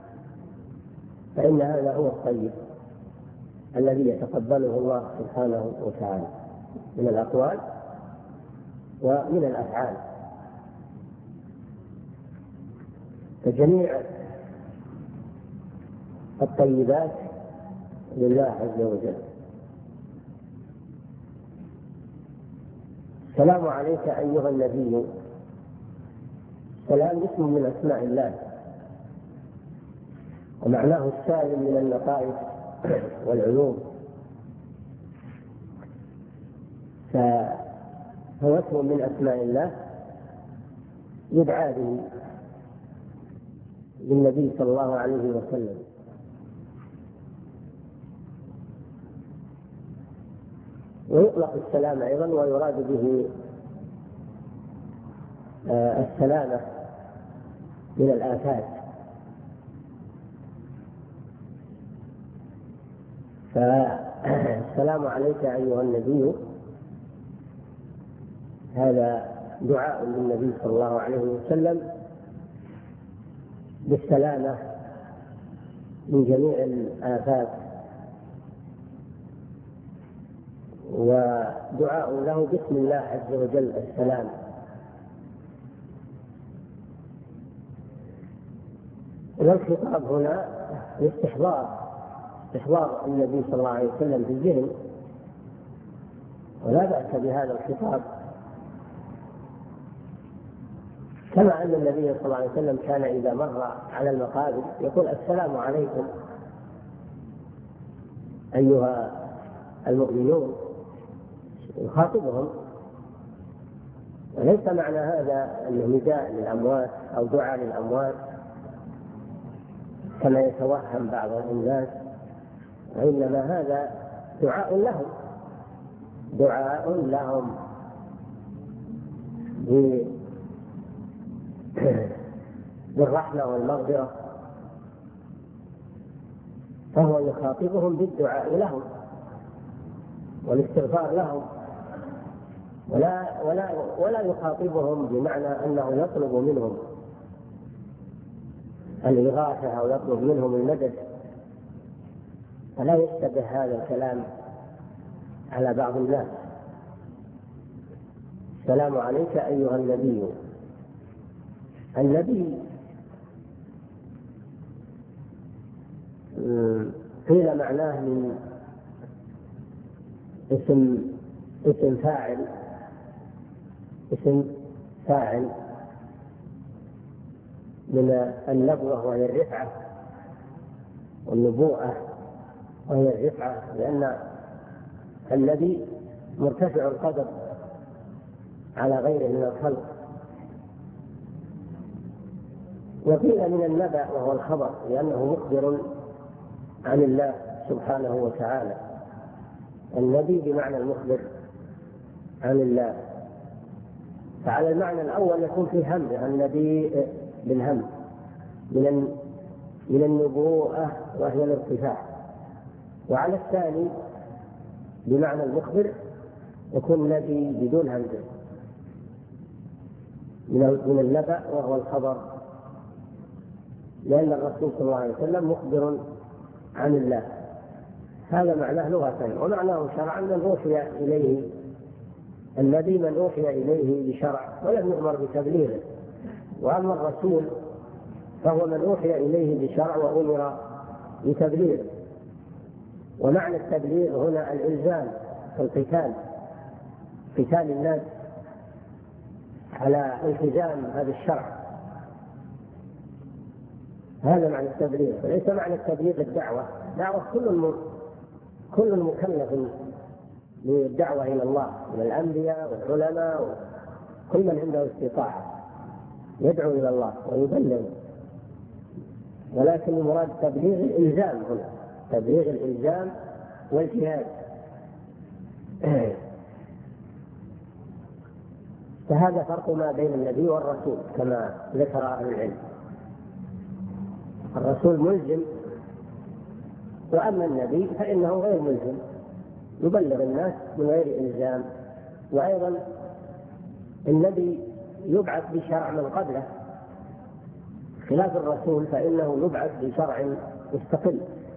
فإن هذا هو الطيب الذي يتقبله الله سبحانه وتعالى من الأقوال ومن الأفعال. فجميع الطيبات لله عز وجل. السلام عليك أيها النبي، سلام اسم من أسماء الله ومعناه السالم من النقائص والعيوب، فهو اسم من أسماء الله يدعى به للنبي صلى الله عليه وسلم. ويطلق السلام أيضا ويراد به السلامة من الآفات. فالسلام عليك أيها النبي هذا دعاء للنبي صلى الله عليه وسلم بالسلامة من جميع الآفات، ودعاء له بسم الله عز وجل السلام. والخطاب هنا الاستحضار، استحضار النبي صلى الله عليه وسلم في الذهن، ولا بأس بهذا الخطاب، كما أن النبي صلى الله عليه وسلم كان إذا مر على المقابر يقول السلام عليكم أيها المؤمنون، يخاطبهم. وليس معنى هذا أنه نداء للأموات أو دعاء للأموات كما يتوهم بعض الناس، وإنما هذا دعاء لهم، دعاء لهم بالرحمة والمغفرة، فهو يخاطبهم بالدعاء لهم والاستغفار لهم، ولا ولا ولا يخاطبهم بمعنى أنه يطلب منهم الإغاثة أو يطلب منهم المدد. فلا يشتبه هذا الكلام على بعض الناس. السلام عليك أيها النبي. النبي قيل معناه من اسم اسم فاعل اسم فاعل من النبوة وهي الرفعة، والنبوءة وهي الرفعة، لأن النبي مرتفع القدر على غيره من الخلق. وقيل من النبأ وهو الخبر، لأنه مخبر عن الله سبحانه وتعالى. النبي بمعنى المخبر عن الله. فعلى المعنى الأول يكون في همز، النبي بالهم من من النبوءة وهي الارتفاع. وعلى الثاني بمعنى المخبر يكون نبي بدون همزة، من النبأ وهو الخبر، لأن الرسول صلى الله عليه وسلم مخبر عن الله. هذا معناه لغة. ومعناه شرعا من أوحي إليه، النبي من أوحي إليه بشرع ولم يؤمر بتبليغه. وأما الرسول فهو من أوحي إليه بشرع وأمر بتبليغه. ومعنى التبليغ هنا الإلزام في القتال، قتال الناس على التزام هذا الشرع، هذا معنى التبليغ. وليس معنى التبليغ الدعوة. دعوة كل كل مكلف بالدعوة إلى الله، من الأنبياء والعلماء كل من عنده استطاعة يدعو إلى الله ويبلغ. ولكن المراد تبليغ الإلزام هنا، تبليغ الإلزام والجهاد. فهذا فرق ما بين النبي والرسول كما ذكر أهل العلم. الرسول ملزم، وأما النبي فإنه غير ملزم، يبلغ الناس من غير إلزام. وأيضا النبي يبعث بشرع من قبله، خلاف الرسول فإنه يبعث بشرع مستقل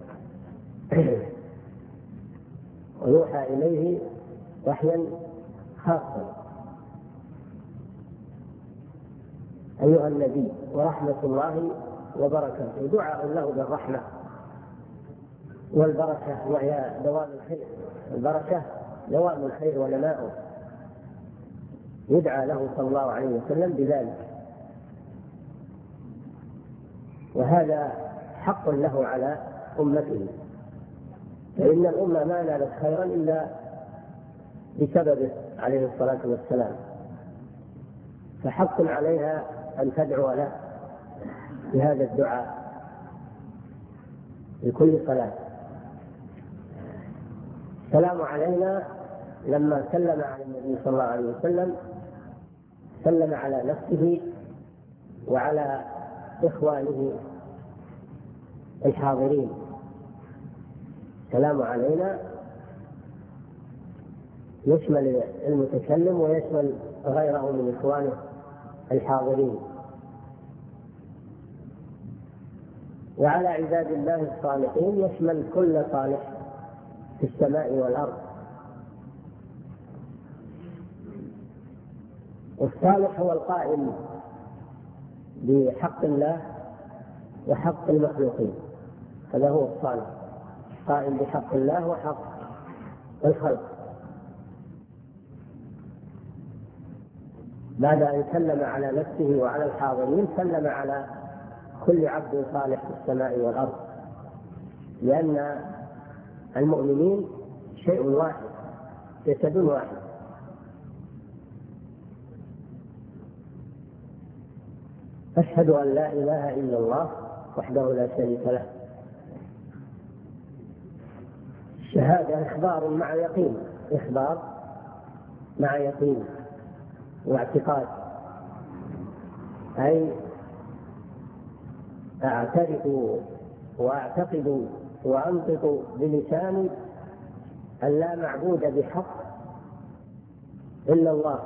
ويوحى إليه وحيا خاصا. أيها النبي ورحمة الله وبركاته، دعاء له بالرحمة والبركة، وهي دوام الخير. البركة دوام الخير ونماؤه، يدعى له صلى الله عليه وسلم بذلك، وهذا حق له على أمته، فإن الأمة ما نالت خيرا إلا بسببه عليه الصلاة والسلام، فحق عليها أن تدعو له بهذا الدعاء لكل صلاة. السلام علينا لما سلم على النبي صلى الله عليه وسلم سلم على نفسه وعلى إخوانه الحاضرين. السلام علينا يشمل المتكلم ويشمل غيره من إخوانه الحاضرين، وعلى عباد الله الصالحين يشمل كل صالح في السماء والأرض. والصالح هو القائم بحق الله وحق المخلوقين، هذا هو الصالح، قائم بحق الله وحق الخلق. بعد أن سلم على نفسه وعلى الحاضرين سلم على كل عبد صالح في السماء والأرض، لأن المؤمنين شيء واحد، جسد واحد. أشهد أن لا إله إلا الله وحده لا شريك له. الشهادة إخبار مع يقين، إخبار مع يقين واعتقاد، أي أعترف وأعتقد وأنطق بلساني أن لا معبود بحق إلا الله.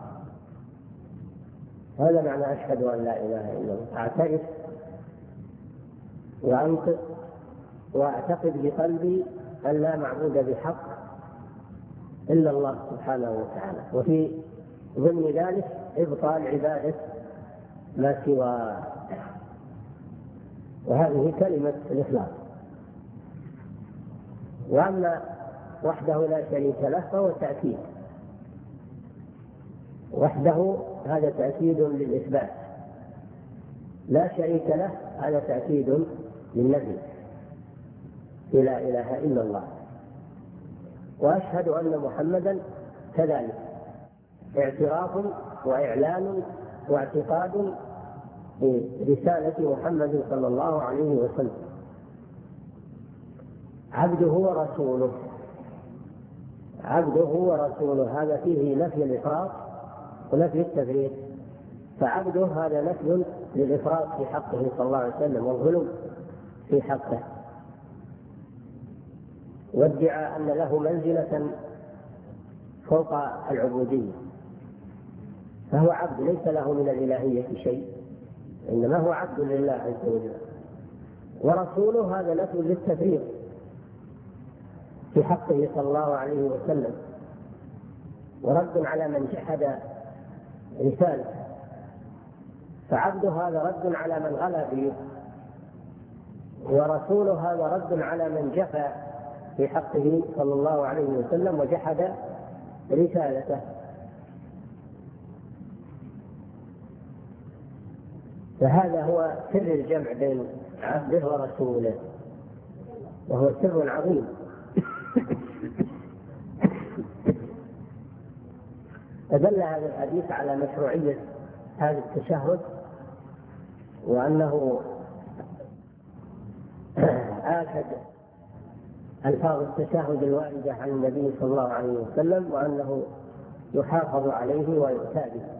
هذا معنى أشهد أن لا إله إلا الله، أعترف وأنطق وأعتقد بقلبي أن لا معبود بحق إلا الله سبحانه وتعالى، وفي ضمن ذلك إبطال عبادة ما سوى. وهذه كلمة الإخلاص. وأما وحده لا شريك له فهو تأكيد، وحده هذا تأكيد للإثبات، لا شريك له هذا تأكيد للنفي، لا إله إلا الله. وأشهد أن محمدا كذلك، اعتراف وإعلان واعتقاد برسالة محمد صلى الله عليه وسلم، عبده ورسوله. عبده ورسوله هذا فيه نفي الإفراط ونفي التفريط، فعبده هذا نفي للإفراط في حقه صلى الله عليه وسلم والغلو في حقه، وادعى أن له منزلة فوق العبودية، فهو عبد ليس له من الإلهية شيء، إنما هو عبد لله عز وجل. ورسوله هذا نفي للتفريط في حقه صلى الله عليه وسلم، ورد على من جحد رسالة، فعبده هذا رد على من غلا به، ورسوله هذا رد على من جفى في حقه صلى الله عليه وسلم وجحد رسالته. فهذا هو سر الجمع بين عبده ورسوله، وهو سر عظيم. فدل هذا الحديث على مشروعية هذا التشهد، وأنه آكد ألفاظ التشهد الواردة عن النبي صلى الله عليه وسلم، وأنه يحافظ عليه ويؤتى به.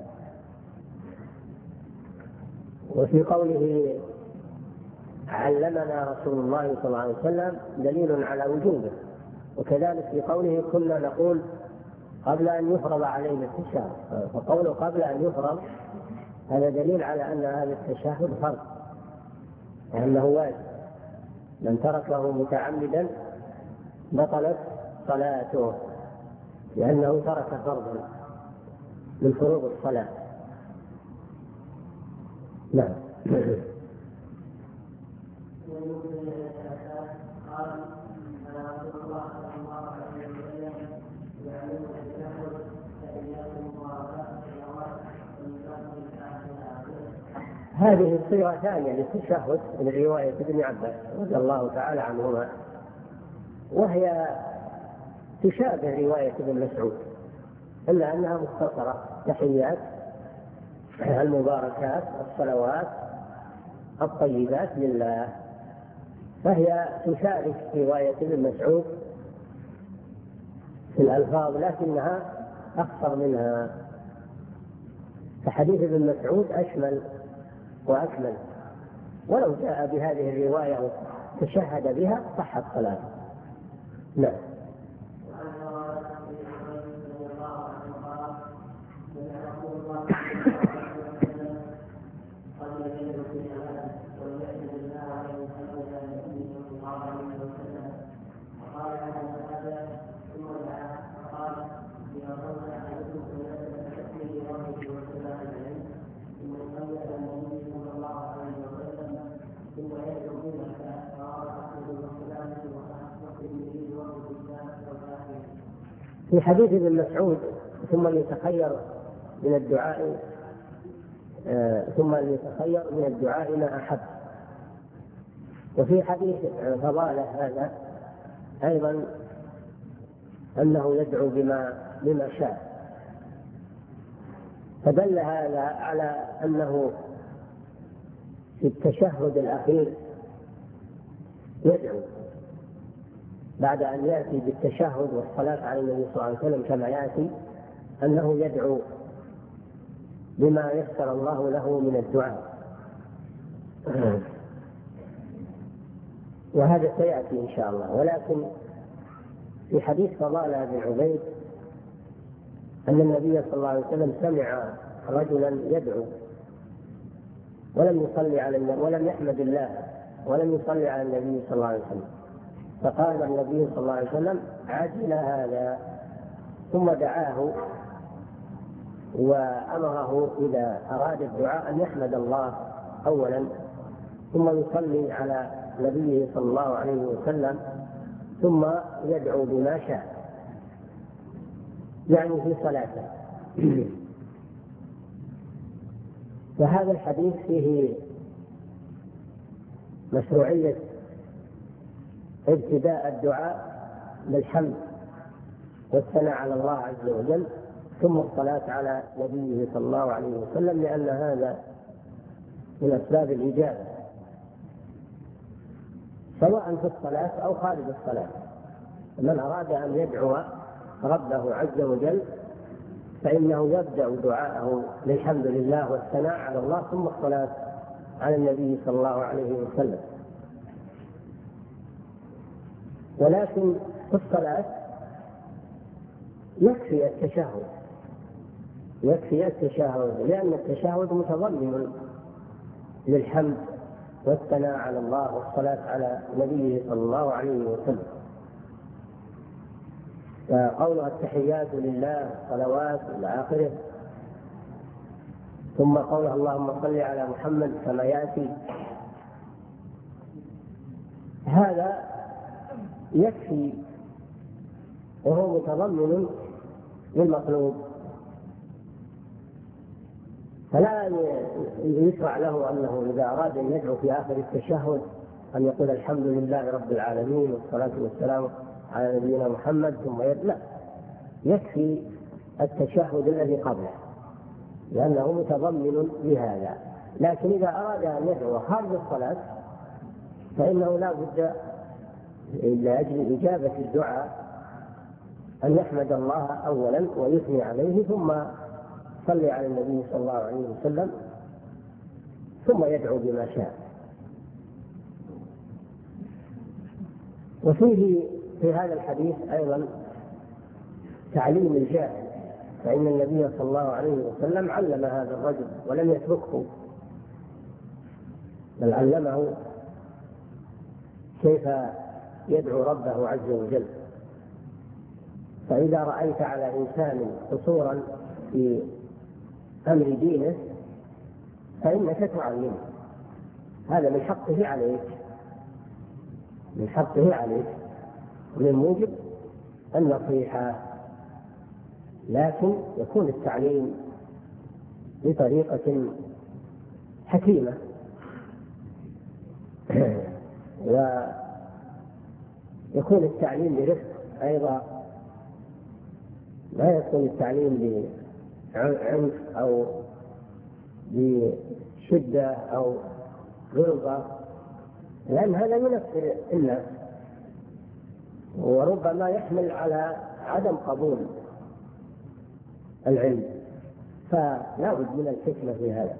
وفي قوله علمنا رسول الله صلى الله عليه وسلم دليل على وجوبه، وكذلك في قوله كنا نقول قبل أن يفرض علينا التشهد، فقوله قبل أن يفرض هذا دليل على أن هذا التشهد فرض، وأنه واجب، من تركه متعمدا بطلت صلاته، لأنه ترك فرضا من فروض الصلاة. نعم. هذه الصيغة ثانية للتشهد من رواية ابن عباس رضي الله تعالى عنهما، وهي تشابه رواية ابن مسعود إلا أنها مختصرة: تحيات المباركات الصلوات الطيبات لله. فهي تشارك رواية ابن مسعود في الألفاظ لكنها أخصر منها، فحديث ابن مسعود أشمل وأكمل، ولو جاء بهذه الرواية تشهد بها صحت صلاته. نعم. في حديث ابن مسعود ثم يتخير من الدعاء آه ثم يتخير من الدعاء ما أحب. وفي حديث فضالة هذا أيضا أنه يدعو بما بما شاء، فدل هذا على أنه في التشهد الأخير يدعو بعد أن يأتي بالتشهد والصلاة على النبي صلى الله عليه وسلم كما يأتي، أنه يدعو بما يسر الله له من الدعاء، وهذا سيأتي إن شاء الله. ولكن في حديث فضالة بن عبيد أن النبي صلى الله عليه وسلم سمع رجلا يدعو ولم يصلي على النبي ولم يحمد الله ولم يصلي على النبي صلى الله عليه وسلم، فقال النبي صلى الله عليه وسلم: عجل هذا، ثم دعاه وأمره إذا أراد الدعاء أن يحمد الله أولا ثم يصلي على نبيه صلى الله عليه وسلم ثم يدعو بما شاء، يعني في صلاته. فهذا الحديث فيه مشروعية ابتداء الدعاء بالحمد والثناء على الله عز وجل ثم الصلاة على نبيه صلى الله عليه وسلم، لأن هذا من أسباب الإجابة سواء في الصلاة أو خارج الصلاة. من أراد أن يدعو ربه عز وجل فإنه يبدأ دعاءه بالحمد لله والثناء على الله ثم الصلاة على النبي صلى الله عليه وسلم. ولكن في الصلاة يكفي التشهد يكفي التشهد لأن التشهد متضمن للحمد والثناء على الله والصلاة على نبيه صلى الله عليه وسلم. فقولها التحيات لله صلوات إلى آخره، ثم قولها اللهم صل على محمد كما يأتي، هذا يكفي وهو متضمن للمطلوب، فلا يشرع له أنه إذا أراد أن يدعو في آخر التشهد أن يقول الحمد لله رب العالمين والصلاة والسلام على نبينا محمد ثم يدعو. لا، يكفي التشهد الذي قبله لأنه متضمن لهذا. لكن إذا أراد أن يدعو خارج الصلاة فإنه لا بد لأجل إجابة الدعاء أن يحمد الله أولا ويثني عليه ثم صلي على النبي صلى الله عليه وسلم ثم يدعو بما شاء. وفيه في هذا الحديث أيضا تعليم الجاهل، فإن النبي صلى الله عليه وسلم علم هذا الرجل ولم يتركه، بل علمه كيف يدعو ربه عز وجل. فإذا رأيت على إنسان قصورا في أمر دينه فإنك تعلمه، هذا من حقه عليك، من حقه عليك ومن موجب النصيحة، لكن يكون التعليم بطريقة حكيمة ويكون التعليم برفق أيضا، لا يكون التعليم بعنف أو بشدة أو غلظة، لأن هذا ينفر الناس وربما يحمل على عدم قبول العلم، فلا بد من الحكمة في هذا.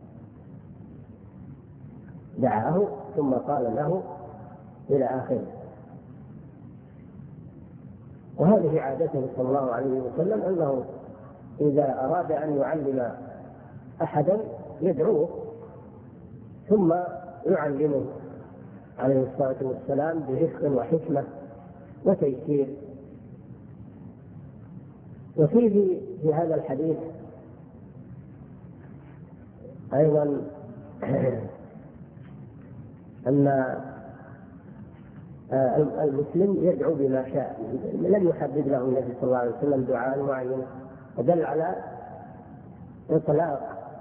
دعاه ثم قال له إلى آخره. وهذه عادته صلى الله عليه وسلم، أنه إذا أراد أن يعلم أحدا يدعوه ثم يعلمه عليه الصلاة والسلام برفق وحكمة وتيسير. وفيه في هذا الحديث أيضا أن المسلم يدعو بما شاء، لم يحدد له النبي صلى الله عليه وسلم دعاء معين، ودل على إطلاق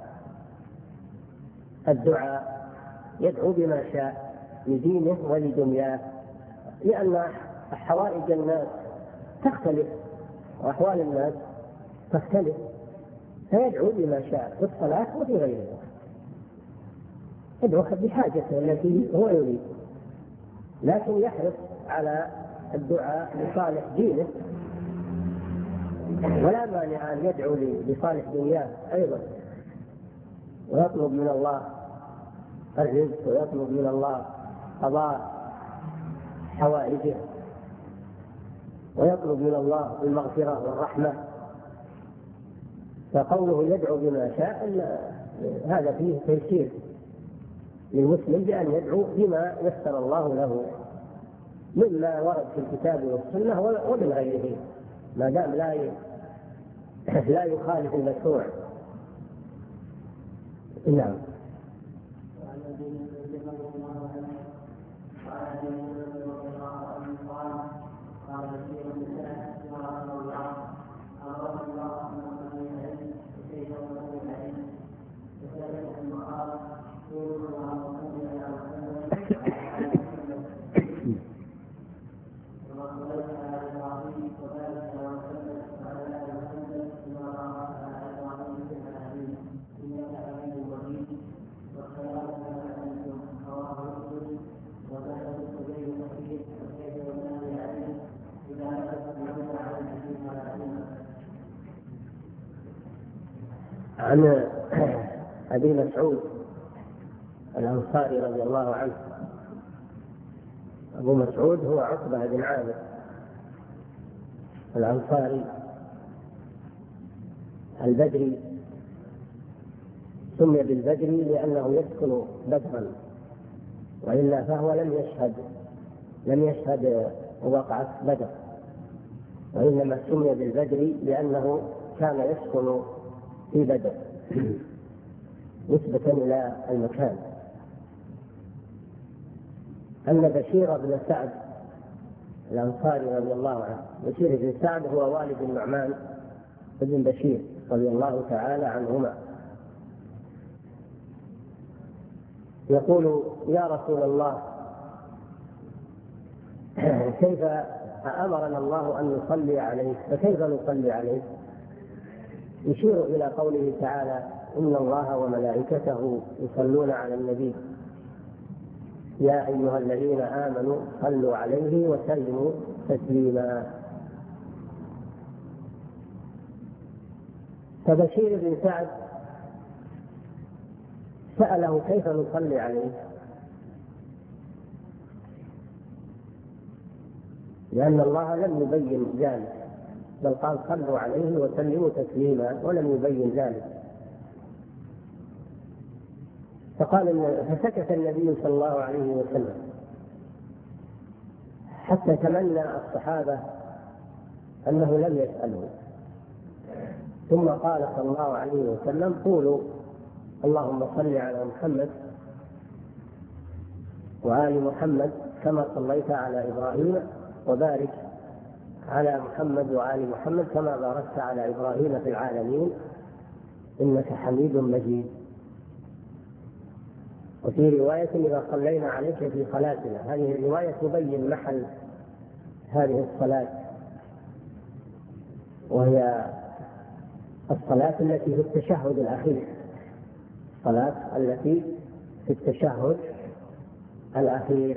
الدعاء، يدعو بما شاء لدينه ولدنياه، لأن حوائج الناس تختلف وأحوال الناس تختلف، فيدعو بما شاء في الصلاة وفي غيرها، يدعو بحاجته التي هو يريد، لكن يحرص على الدعاء لصالح دينه، ولا مانع أن يدعو لصالح دنياه أيضا، ويطلب من الله الرزق ويطلب من الله قضاء حوائجه ويطلب من الله المغفرة والرحمة. فقوله يدعو بما شاء هذا فيه تيسير للمسلم بأن يدعو بما يسر الله له مما ورد في الكتاب والسنة ومن غيره، ما دام لا لا يخالف المشروع. نعم. عن أبي مسعود الأنصاري رضي الله عنه. أبو مسعود هو عقبة بن عامر الأنصاري البدري، سمي بالبدري لأنه يسكن بدرا، وإلا فهو لم يشهد لم يشهد وقعة بدر، وإنما سمي بالبدري لأنه كان يسكن في بدر نسبة إلى المكان. أن بشير بن سعد الأنصاري رضي الله عنه، بشير بن سعد هو والد النعمان بن بشير رضي الله تعالى عنهما، يقول: يا رسول الله، كيف أمرنا الله أن نصلي عليه، فكيف نصلي عليه؟ يشير إلى قوله تعالى: إن الله وملائكته يصلون على النبي يا أيها الذين آمنوا صلوا عليه وسلموا تسليما. فبشير بن سعد سأله: كيف نصلي عليه؟ لأن الله لم يبين ذلك، بل قال صلوا عليه وسلموا تسليما، ولم يبين ذلك. فقال فسكت النبي صلى الله عليه وسلم حتى تمنى الصحابة أنه لم يسأله، ثم قال صلى الله عليه وسلم قولوا اللهم صل على محمد وآل محمد كما صليت على إبراهيم، وبارك على محمد وآل محمد كما باركت على إبراهيم في العالمين إنك حميد مجيد. وفي رواية إذا صلينا عليك في صلاتنا، هذه الرواية تبين محل هذه الصلاة، وهي الصلاة التي في التشهد الأخير، الصلاة التي في التشهد الأخير.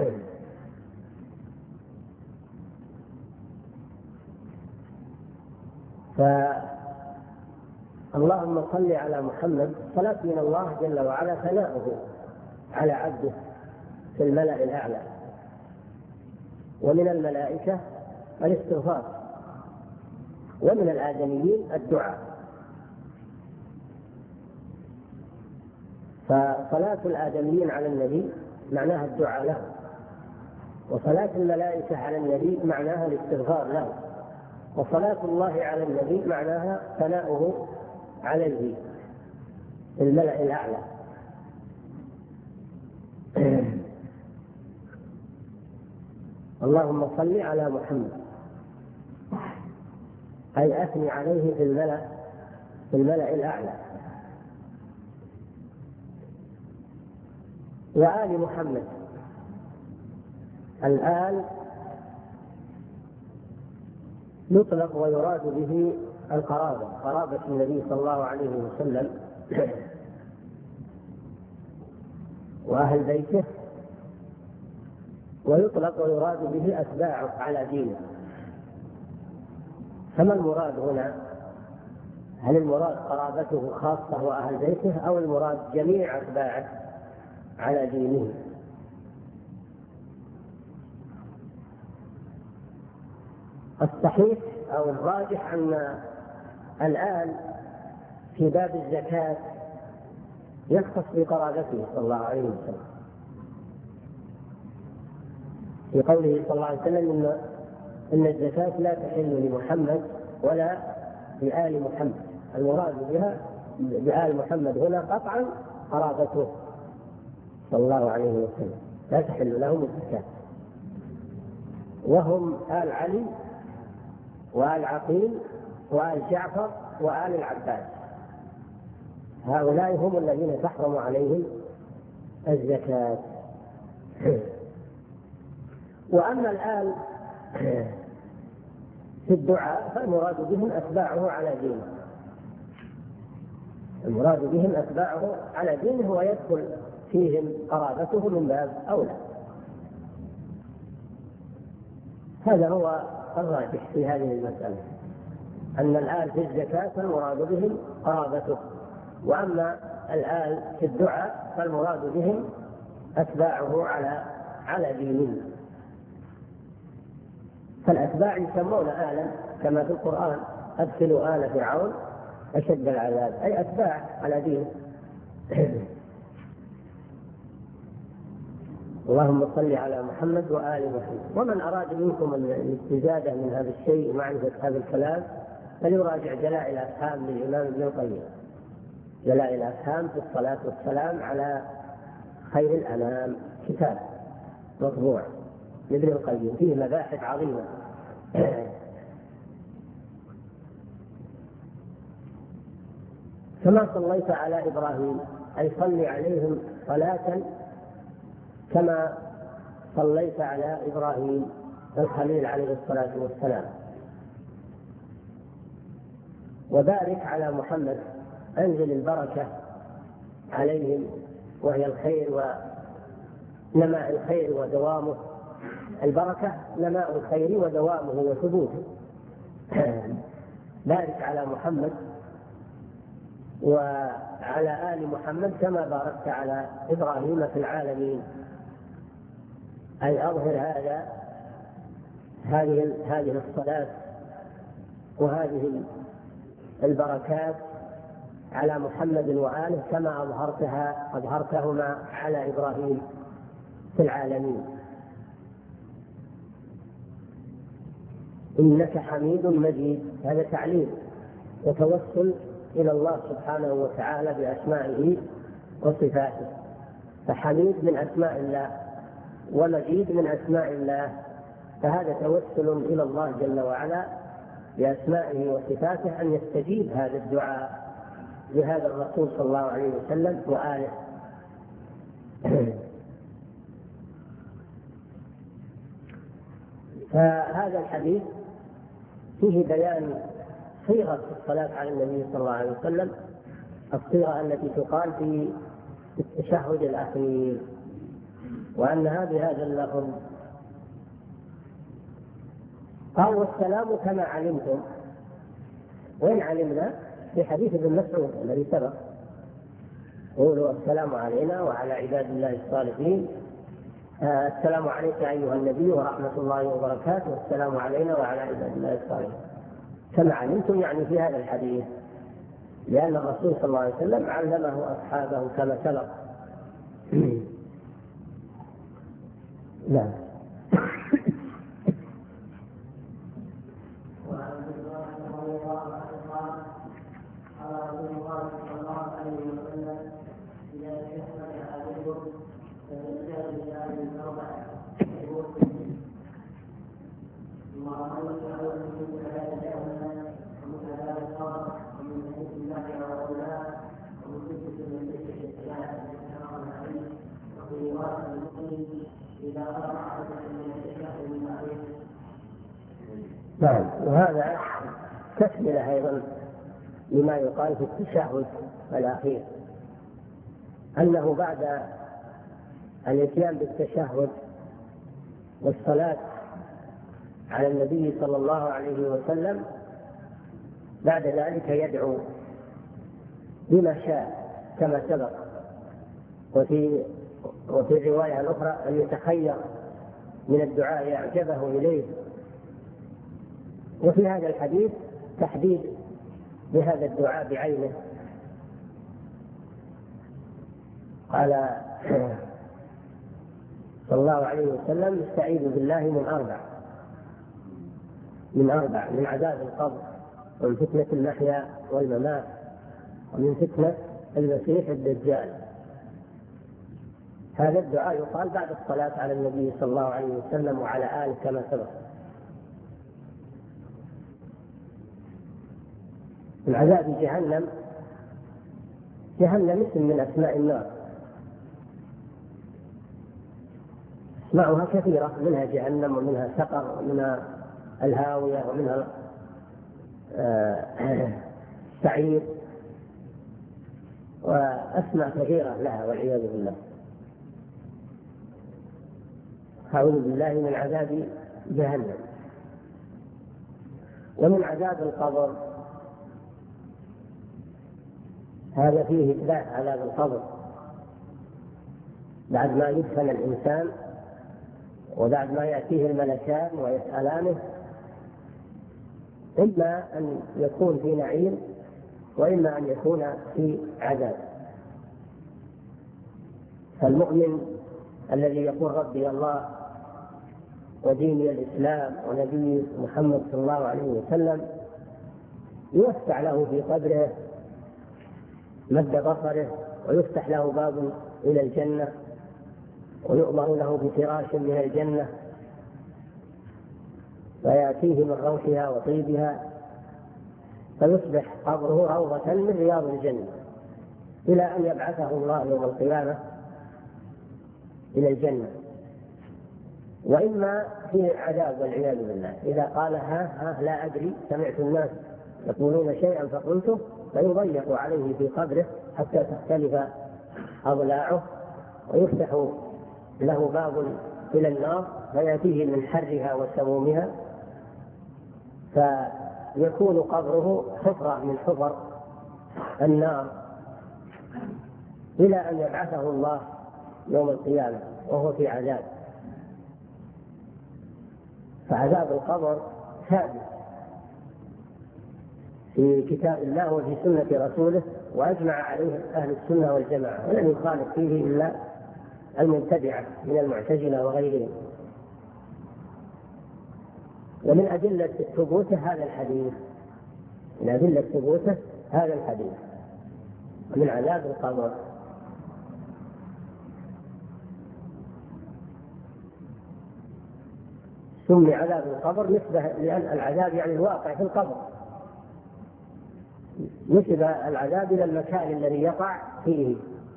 فاللهم صل على محمد صلاة من الله جل وعلا ثناؤه على عبده في الملأ الأعلى، ومن الملائكة الاستغفار، ومن الآدميين الدعاء. فصلاة الآدميين على النبي معناها الدعاء له، وصلاة الملائكة على النبي معناها الاستغفار له، وصلاة الله على النبي معناها ثناؤه عليه في الملأ الأعلى. اللهم صل على محمد أي أثني عليه في الملأ في الملأ الأعلى، وآل محمد. الآل يطلق ويراد به القرابة، قرابة النبي صلى الله عليه وسلم وأهل بيته، ويطلق ويراد به أتباعه على دينه. فما المراد هنا؟ هل المراد قرابته خاصة وأهل بيته، أو المراد جميع أتباعه على دينه؟ الصحيح أو الراجح أن الآن في باب الزكاة يختص بقرابته صلى الله عليه وسلم، في قوله صلى الله عليه وسلم إن, إن الزكاة لا تحل لمحمد ولا لآل محمد. المراد بها بآل محمد هنا قطعا قرابته صلى الله عليه وسلم، لا تحل لهم الزكاة، وهم آل علي وآل عقيل وآل جعفر وآل العباس، هؤلاء هم الذين تحرم عليهم الزكاة. وأما الآل في الدعاء فالمراد بهم أتباعه على دينه، المراد بهم أتباعه على دينه، ويدخل فيهم قرابته من باب أولى. هذا هو الراجح في هذه المسألة، أن الآل في الزكاة فالمراد بهم قرابته، وأما الآل في الدعاء فالمراد بهم أتباعه على على دينه. فالأتباع يسمون آلا كما في القرآن أدخلوا آل فرعون أشد العذاب، أي أتباع على دين. اللهم صل على محمد وآل محمد. ومن أراد منكم الاستزادة من هذا الشيء ومعرفة هذا الكلام فليراجع جلاء الأفهام للإمام ابن القيم، جلاء الأفهام في الصلاة والسلام على خير الأنام، كتاب مطبوع لابن القيم فيه مباحث عظيمة. كما صليت على إبراهيم أي صل عليهم صلاة كما صليت على إبراهيم الخليل عليه الصلاة والسلام. وبارك على محمد أنزل البركة عليهم، وهي الخير ونماء الخير ودوامه. البركة نماء الخير ودوامه وثبوته. بارك على محمد وعلى آل محمد كما باركت على إبراهيم في العالمين، أي أظهر هذا هذه هذه الصلاة وهذه البركات على محمد وآله كما أظهرتها أظهرتهما على إبراهيم في العالمين. إنك حميد مجيد، هذا تعليم وتوسل إلى الله سبحانه وتعالى بأسمائه وصفاته، فحميد من أسماء الله ومجيد من أسماء الله، فهذا توسل إلى الله جل وعلا بأسمائه وصفاته أن يستجيب هذا الدعاء لهذا الرسول صلى الله عليه وسلم وآله. فهذا الحديث فيه بيان صيغة الصلاة على النبي صلى الله عليه وسلم، الصيغة التي تقال في التشهد الأخير، وأنها بهذا اللفظ. قال والسلام كما علمتم، وين علمنا؟ في حديث ابن مسعود الذي سبق، قولوا السلام علينا وعلى عباد الله الصالحين، آه السلام عليك أيها النبي ورحمة الله وبركاته، والسلام علينا وعلى عباد الله الصالحين كما علمتم، يعني في هذا الحديث، لأن الرسول صلى الله عليه وسلم علمه أصحابه كما سبق. نعم. نعم. وهذا تكملة أيضا لما يقال في التشهد الأخير، أنه بعد الاتيان بالتشهد والصلاة على النبي صلى الله عليه وسلم، بعد ذلك يدعو بما شاء كما سبق، وفي وفي الرواية الأخرى أن يتخير من الدعاء أعجبه إليه. وفي هذا الحديث تحديد بهذا الدعاء بعينه، قال صلى الله عليه وسلم استعيذ بالله من أربع من أربع من عذاب القبر، ومن فتنة المحيا والممات، ومن فتنة المسيح الدجال. هذا الدعاء يقال بعد الصلاة على النبي صلى الله عليه وسلم وعلى آله كما سبق. من عذاب جهنم، جهنم اسم من أسماء النار، اسماؤها كثيرة، منها جهنم ومنها سقر ومنها الهاوية ومنها السعير، وأسماء كثيرة لها والعياذ بالله. أعوذ بالله من عذاب جهنم. ومن عذاب القبر، هذا فيه إثبات عذاب القبر بعد ما يدفن الإنسان وبعد ما يأتيه الملكان ويسألانه، إما أن يكون في نعيم وإما أن يكون في عذاب. فالمؤمن الذي يقول ربي الله وديني الإسلام ونبي محمد صلى الله عليه وسلم يوسع له في قبره مد بصره، ويفتح له باب إلى الجنة، ويؤمر له بفراش من الجنة فيأتيه من روحها وطيبها، فيصبح قبره روضة من رياض الجنة إلى أن يبعثه الله يوم القيامة إلى الجنة. وإما في عذاب والعياذ بالله، إذا قال ها ها لا أدري، سمعت الناس يقولون شيئا فقلته، فيضيق عليه في قبره حتى تختلف أضلاعه، ويفتح له باب إلى النار فيأتيه من حرها وسمومها، فيكون قبره حفرة من حفر النار إلى أن يبعثه الله يوم القيامة وهو في عذاب. فعذاب القبر ثابت في كتاب الله وفي سنة رسوله، وأجمع عليه أهل السنة والجماعة، ولم يخالف فيه إلا المبتدعة من المعتزلة وغيرهم. ومن أدلة ثبوته هذا الحديث من أدلة ثبوته هذا الحديث من عذاب القبر. سمي عذاب القبر نسبة لأن العذاب يعني الواقع في القبر، نسب العذاب إلى المكان الذي يقع فيه.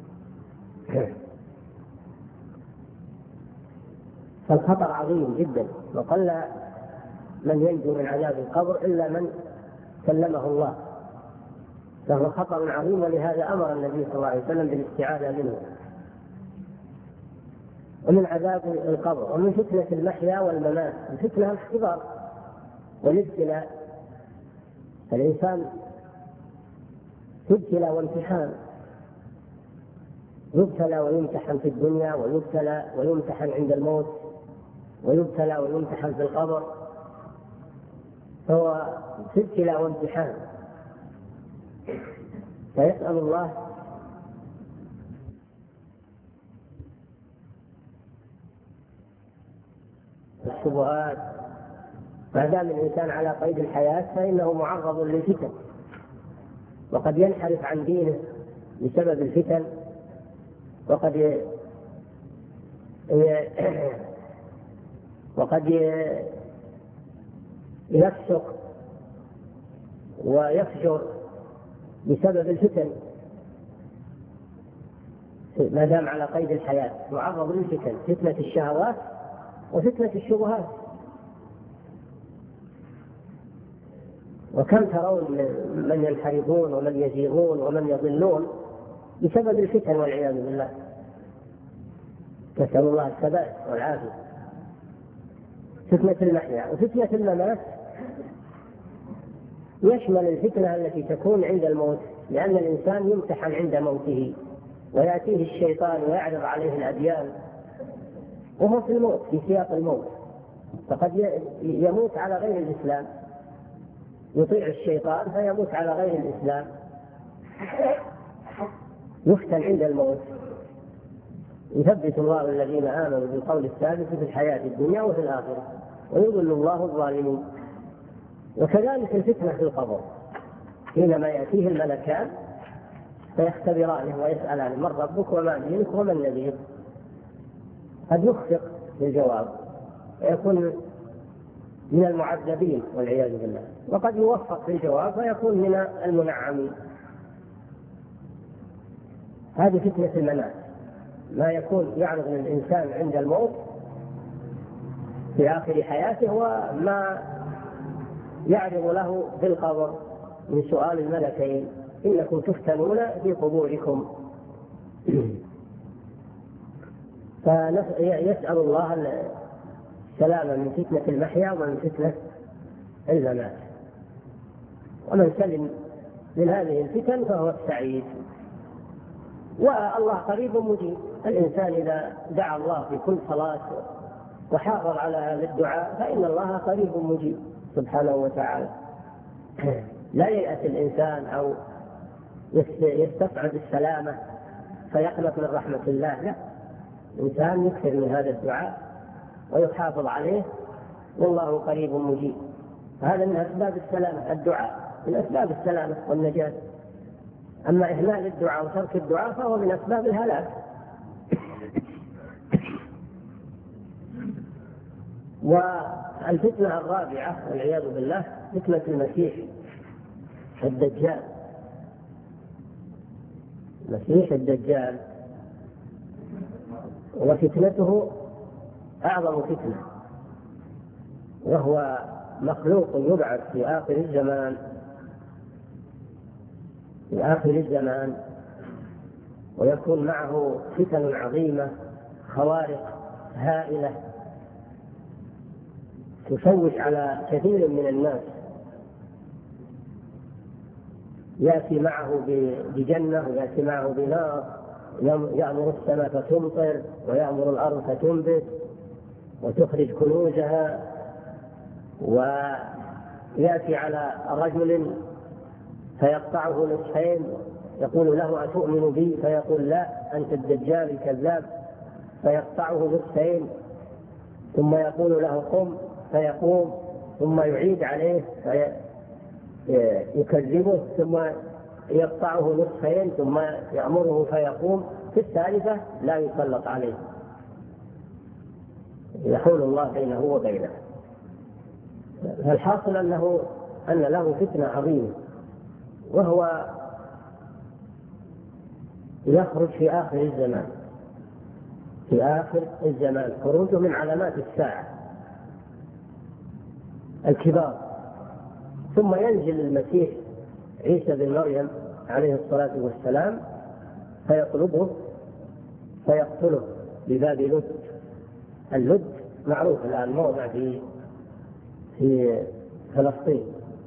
فالخطر عظيم جدا، وقل من ينجو من عذاب القبر إلا من سلمه الله، فهو خطر عظيم، ولهذا أمر النبي صلى الله عليه وسلم بالاستعاذة منه. ومن عذاب القبر ومن فتنة المحيا والممات الفتنة الاختبار والابتلاء، الإنسان يبتلى وامتحان، يبتلى ويمتحن في الدنيا، ويبتلى ويمتحن عند الموت، ويبتلى ويمتحن في القبر، فهو في ابتلاء وامتحان. فيسأل الله الشبهات. ما دام الإنسان على قيد الحياة فإنه معرض للفتن، وقد ينحرف عن دينه بسبب الفتن، وقد ي... ي... وقد ي... يفسق ويفجر بسبب الفتن. ما دام على قيد الحياة معرض للفتن، فتنة الشهوات وفتنة الشبهات. وكم ترون من ينحرفون ومن يزيغون ومن يضلون بسبب الفتن والعياذ بالله، نسأل الله الثبات والعافية. فتنة المحيا وفتنة الممات يشمل الفتنة التي تكون عند الموت، لأن الإنسان يمتحن عند موته، ويأتيه الشيطان ويعرض عليه الأديان وهو في الموت، في سياق الموت، فقد يموت على غير الإسلام، يطيع الشيطان فيموت على غير الإسلام، يفتن عند الموت. يثبت الله الذين آمنوا بالقول الثابت في الحياة الدنيا وفي الآخرة، ويضل الله الظالمين. وكذلك الفتنة في القبر، حينما يأتيه الملكان فيختبرانه ويسألانه من ربك وما دينك وما النبي، قد يخفق بالجواب ويكون من المعذبين والعياذ بالله، وقد يوفق في الجواب ويكون من المنعمين. هذه فتنة الممات، ما يكون يعرض للإنسان عند الموت في آخر حياته، وما يعرض له في القبر من سؤال الملكين إنكم تفتنون في قبوركم. فيسأل الله السلامة من فتنة المحيا ومن فتنة الممات. ومن سلم من هذه الفتن فهو السعيد. والله قريب مجيب، الإنسان إذا دعا الله في كل صلاة وحافظ على هذا الدعاء فإن الله قريب مجيب سبحانه وتعالى. لا ييأس الإنسان أو يستصعد السلامة فيقلق من رحمة الله، لا، الإنسان يكثر من هذا الدعاء ويحافظ عليه، والله قريب مجيب. هذا من أسباب السلامة، الدعاء من أسباب السلامة والنجاة. أما إهمال الدعاء وترك الدعاء فهو من أسباب الهلاك. والفتنة الرابعة والعياذ بالله فتنة المسيح الدجال. المسيح الدجال وفتنته أعظم فتنة، وهو مخلوق يبعث في آخر الزمان في آخر الزمان ويكون معه فتن عظيمة، خوارق هائلة تشوش على كثير من الناس. يأتي معه بجنة ويأتي معه بنار، يأمر السماء فتمطر ويأمر الأرض فتنبت وتخرج كنوزها ويأتي على رجل فيقطعه نصفين، يقول له أتؤمن بي؟ فيقول لا، أنت الدجال الكذاب، فيقطعه نصفين، ثم يقول له قم فيقوم، ثم يعيد عليه فيكذبه، ثم يقطعه نصفين، ثم يأمره فيقوم. في الثالثة لا يسلط عليه، يحول الله بينه وبينه. فالحاصل أنه أن له فتنة عظيمة، وهو يخرج في آخر الزمان، في آخر الزمان خروجه من علامات الساعة الكبار. ثم ينزل المسيح عيسى بن مريم عليه الصلاة والسلام فيطلبه فيقتله بباب لد. اللد معروف الآن موضع في في فلسطين،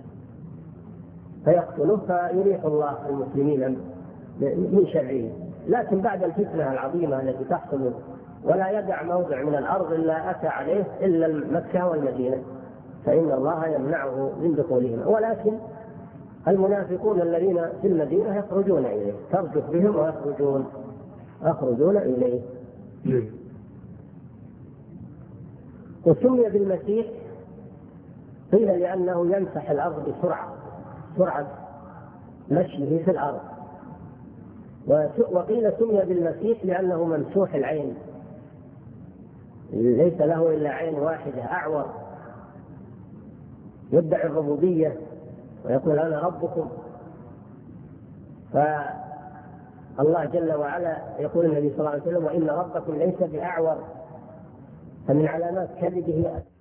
فيقتله فيريح الله المسلمين من شره. لكن بعد الفتنة العظيمة التي تحصل ولا يدع موضع من الأرض إلا أتى عليه إلا مكة والمدينة، فإن الله يمنعه من دخولهما. ولكن المنافقون الذين في المدينة يخرجون إليه، ترجف بهم ويخرجون يخرجون إليه. وسمي بالمسيح قيل لأنه يمسح الأرض بسرعة، سرعة مشيه في الأرض. وقيل سمي بالمسيح لأنه ممسوح العين، ليس له إلا عين واحدة، أعور، يدعي الربوبية ويقول أنا ربكم. فالله جل وعلا يقول النبي صلى الله عليه وسلم وإن ربكم ليس بأعور. فمن علامات كذبه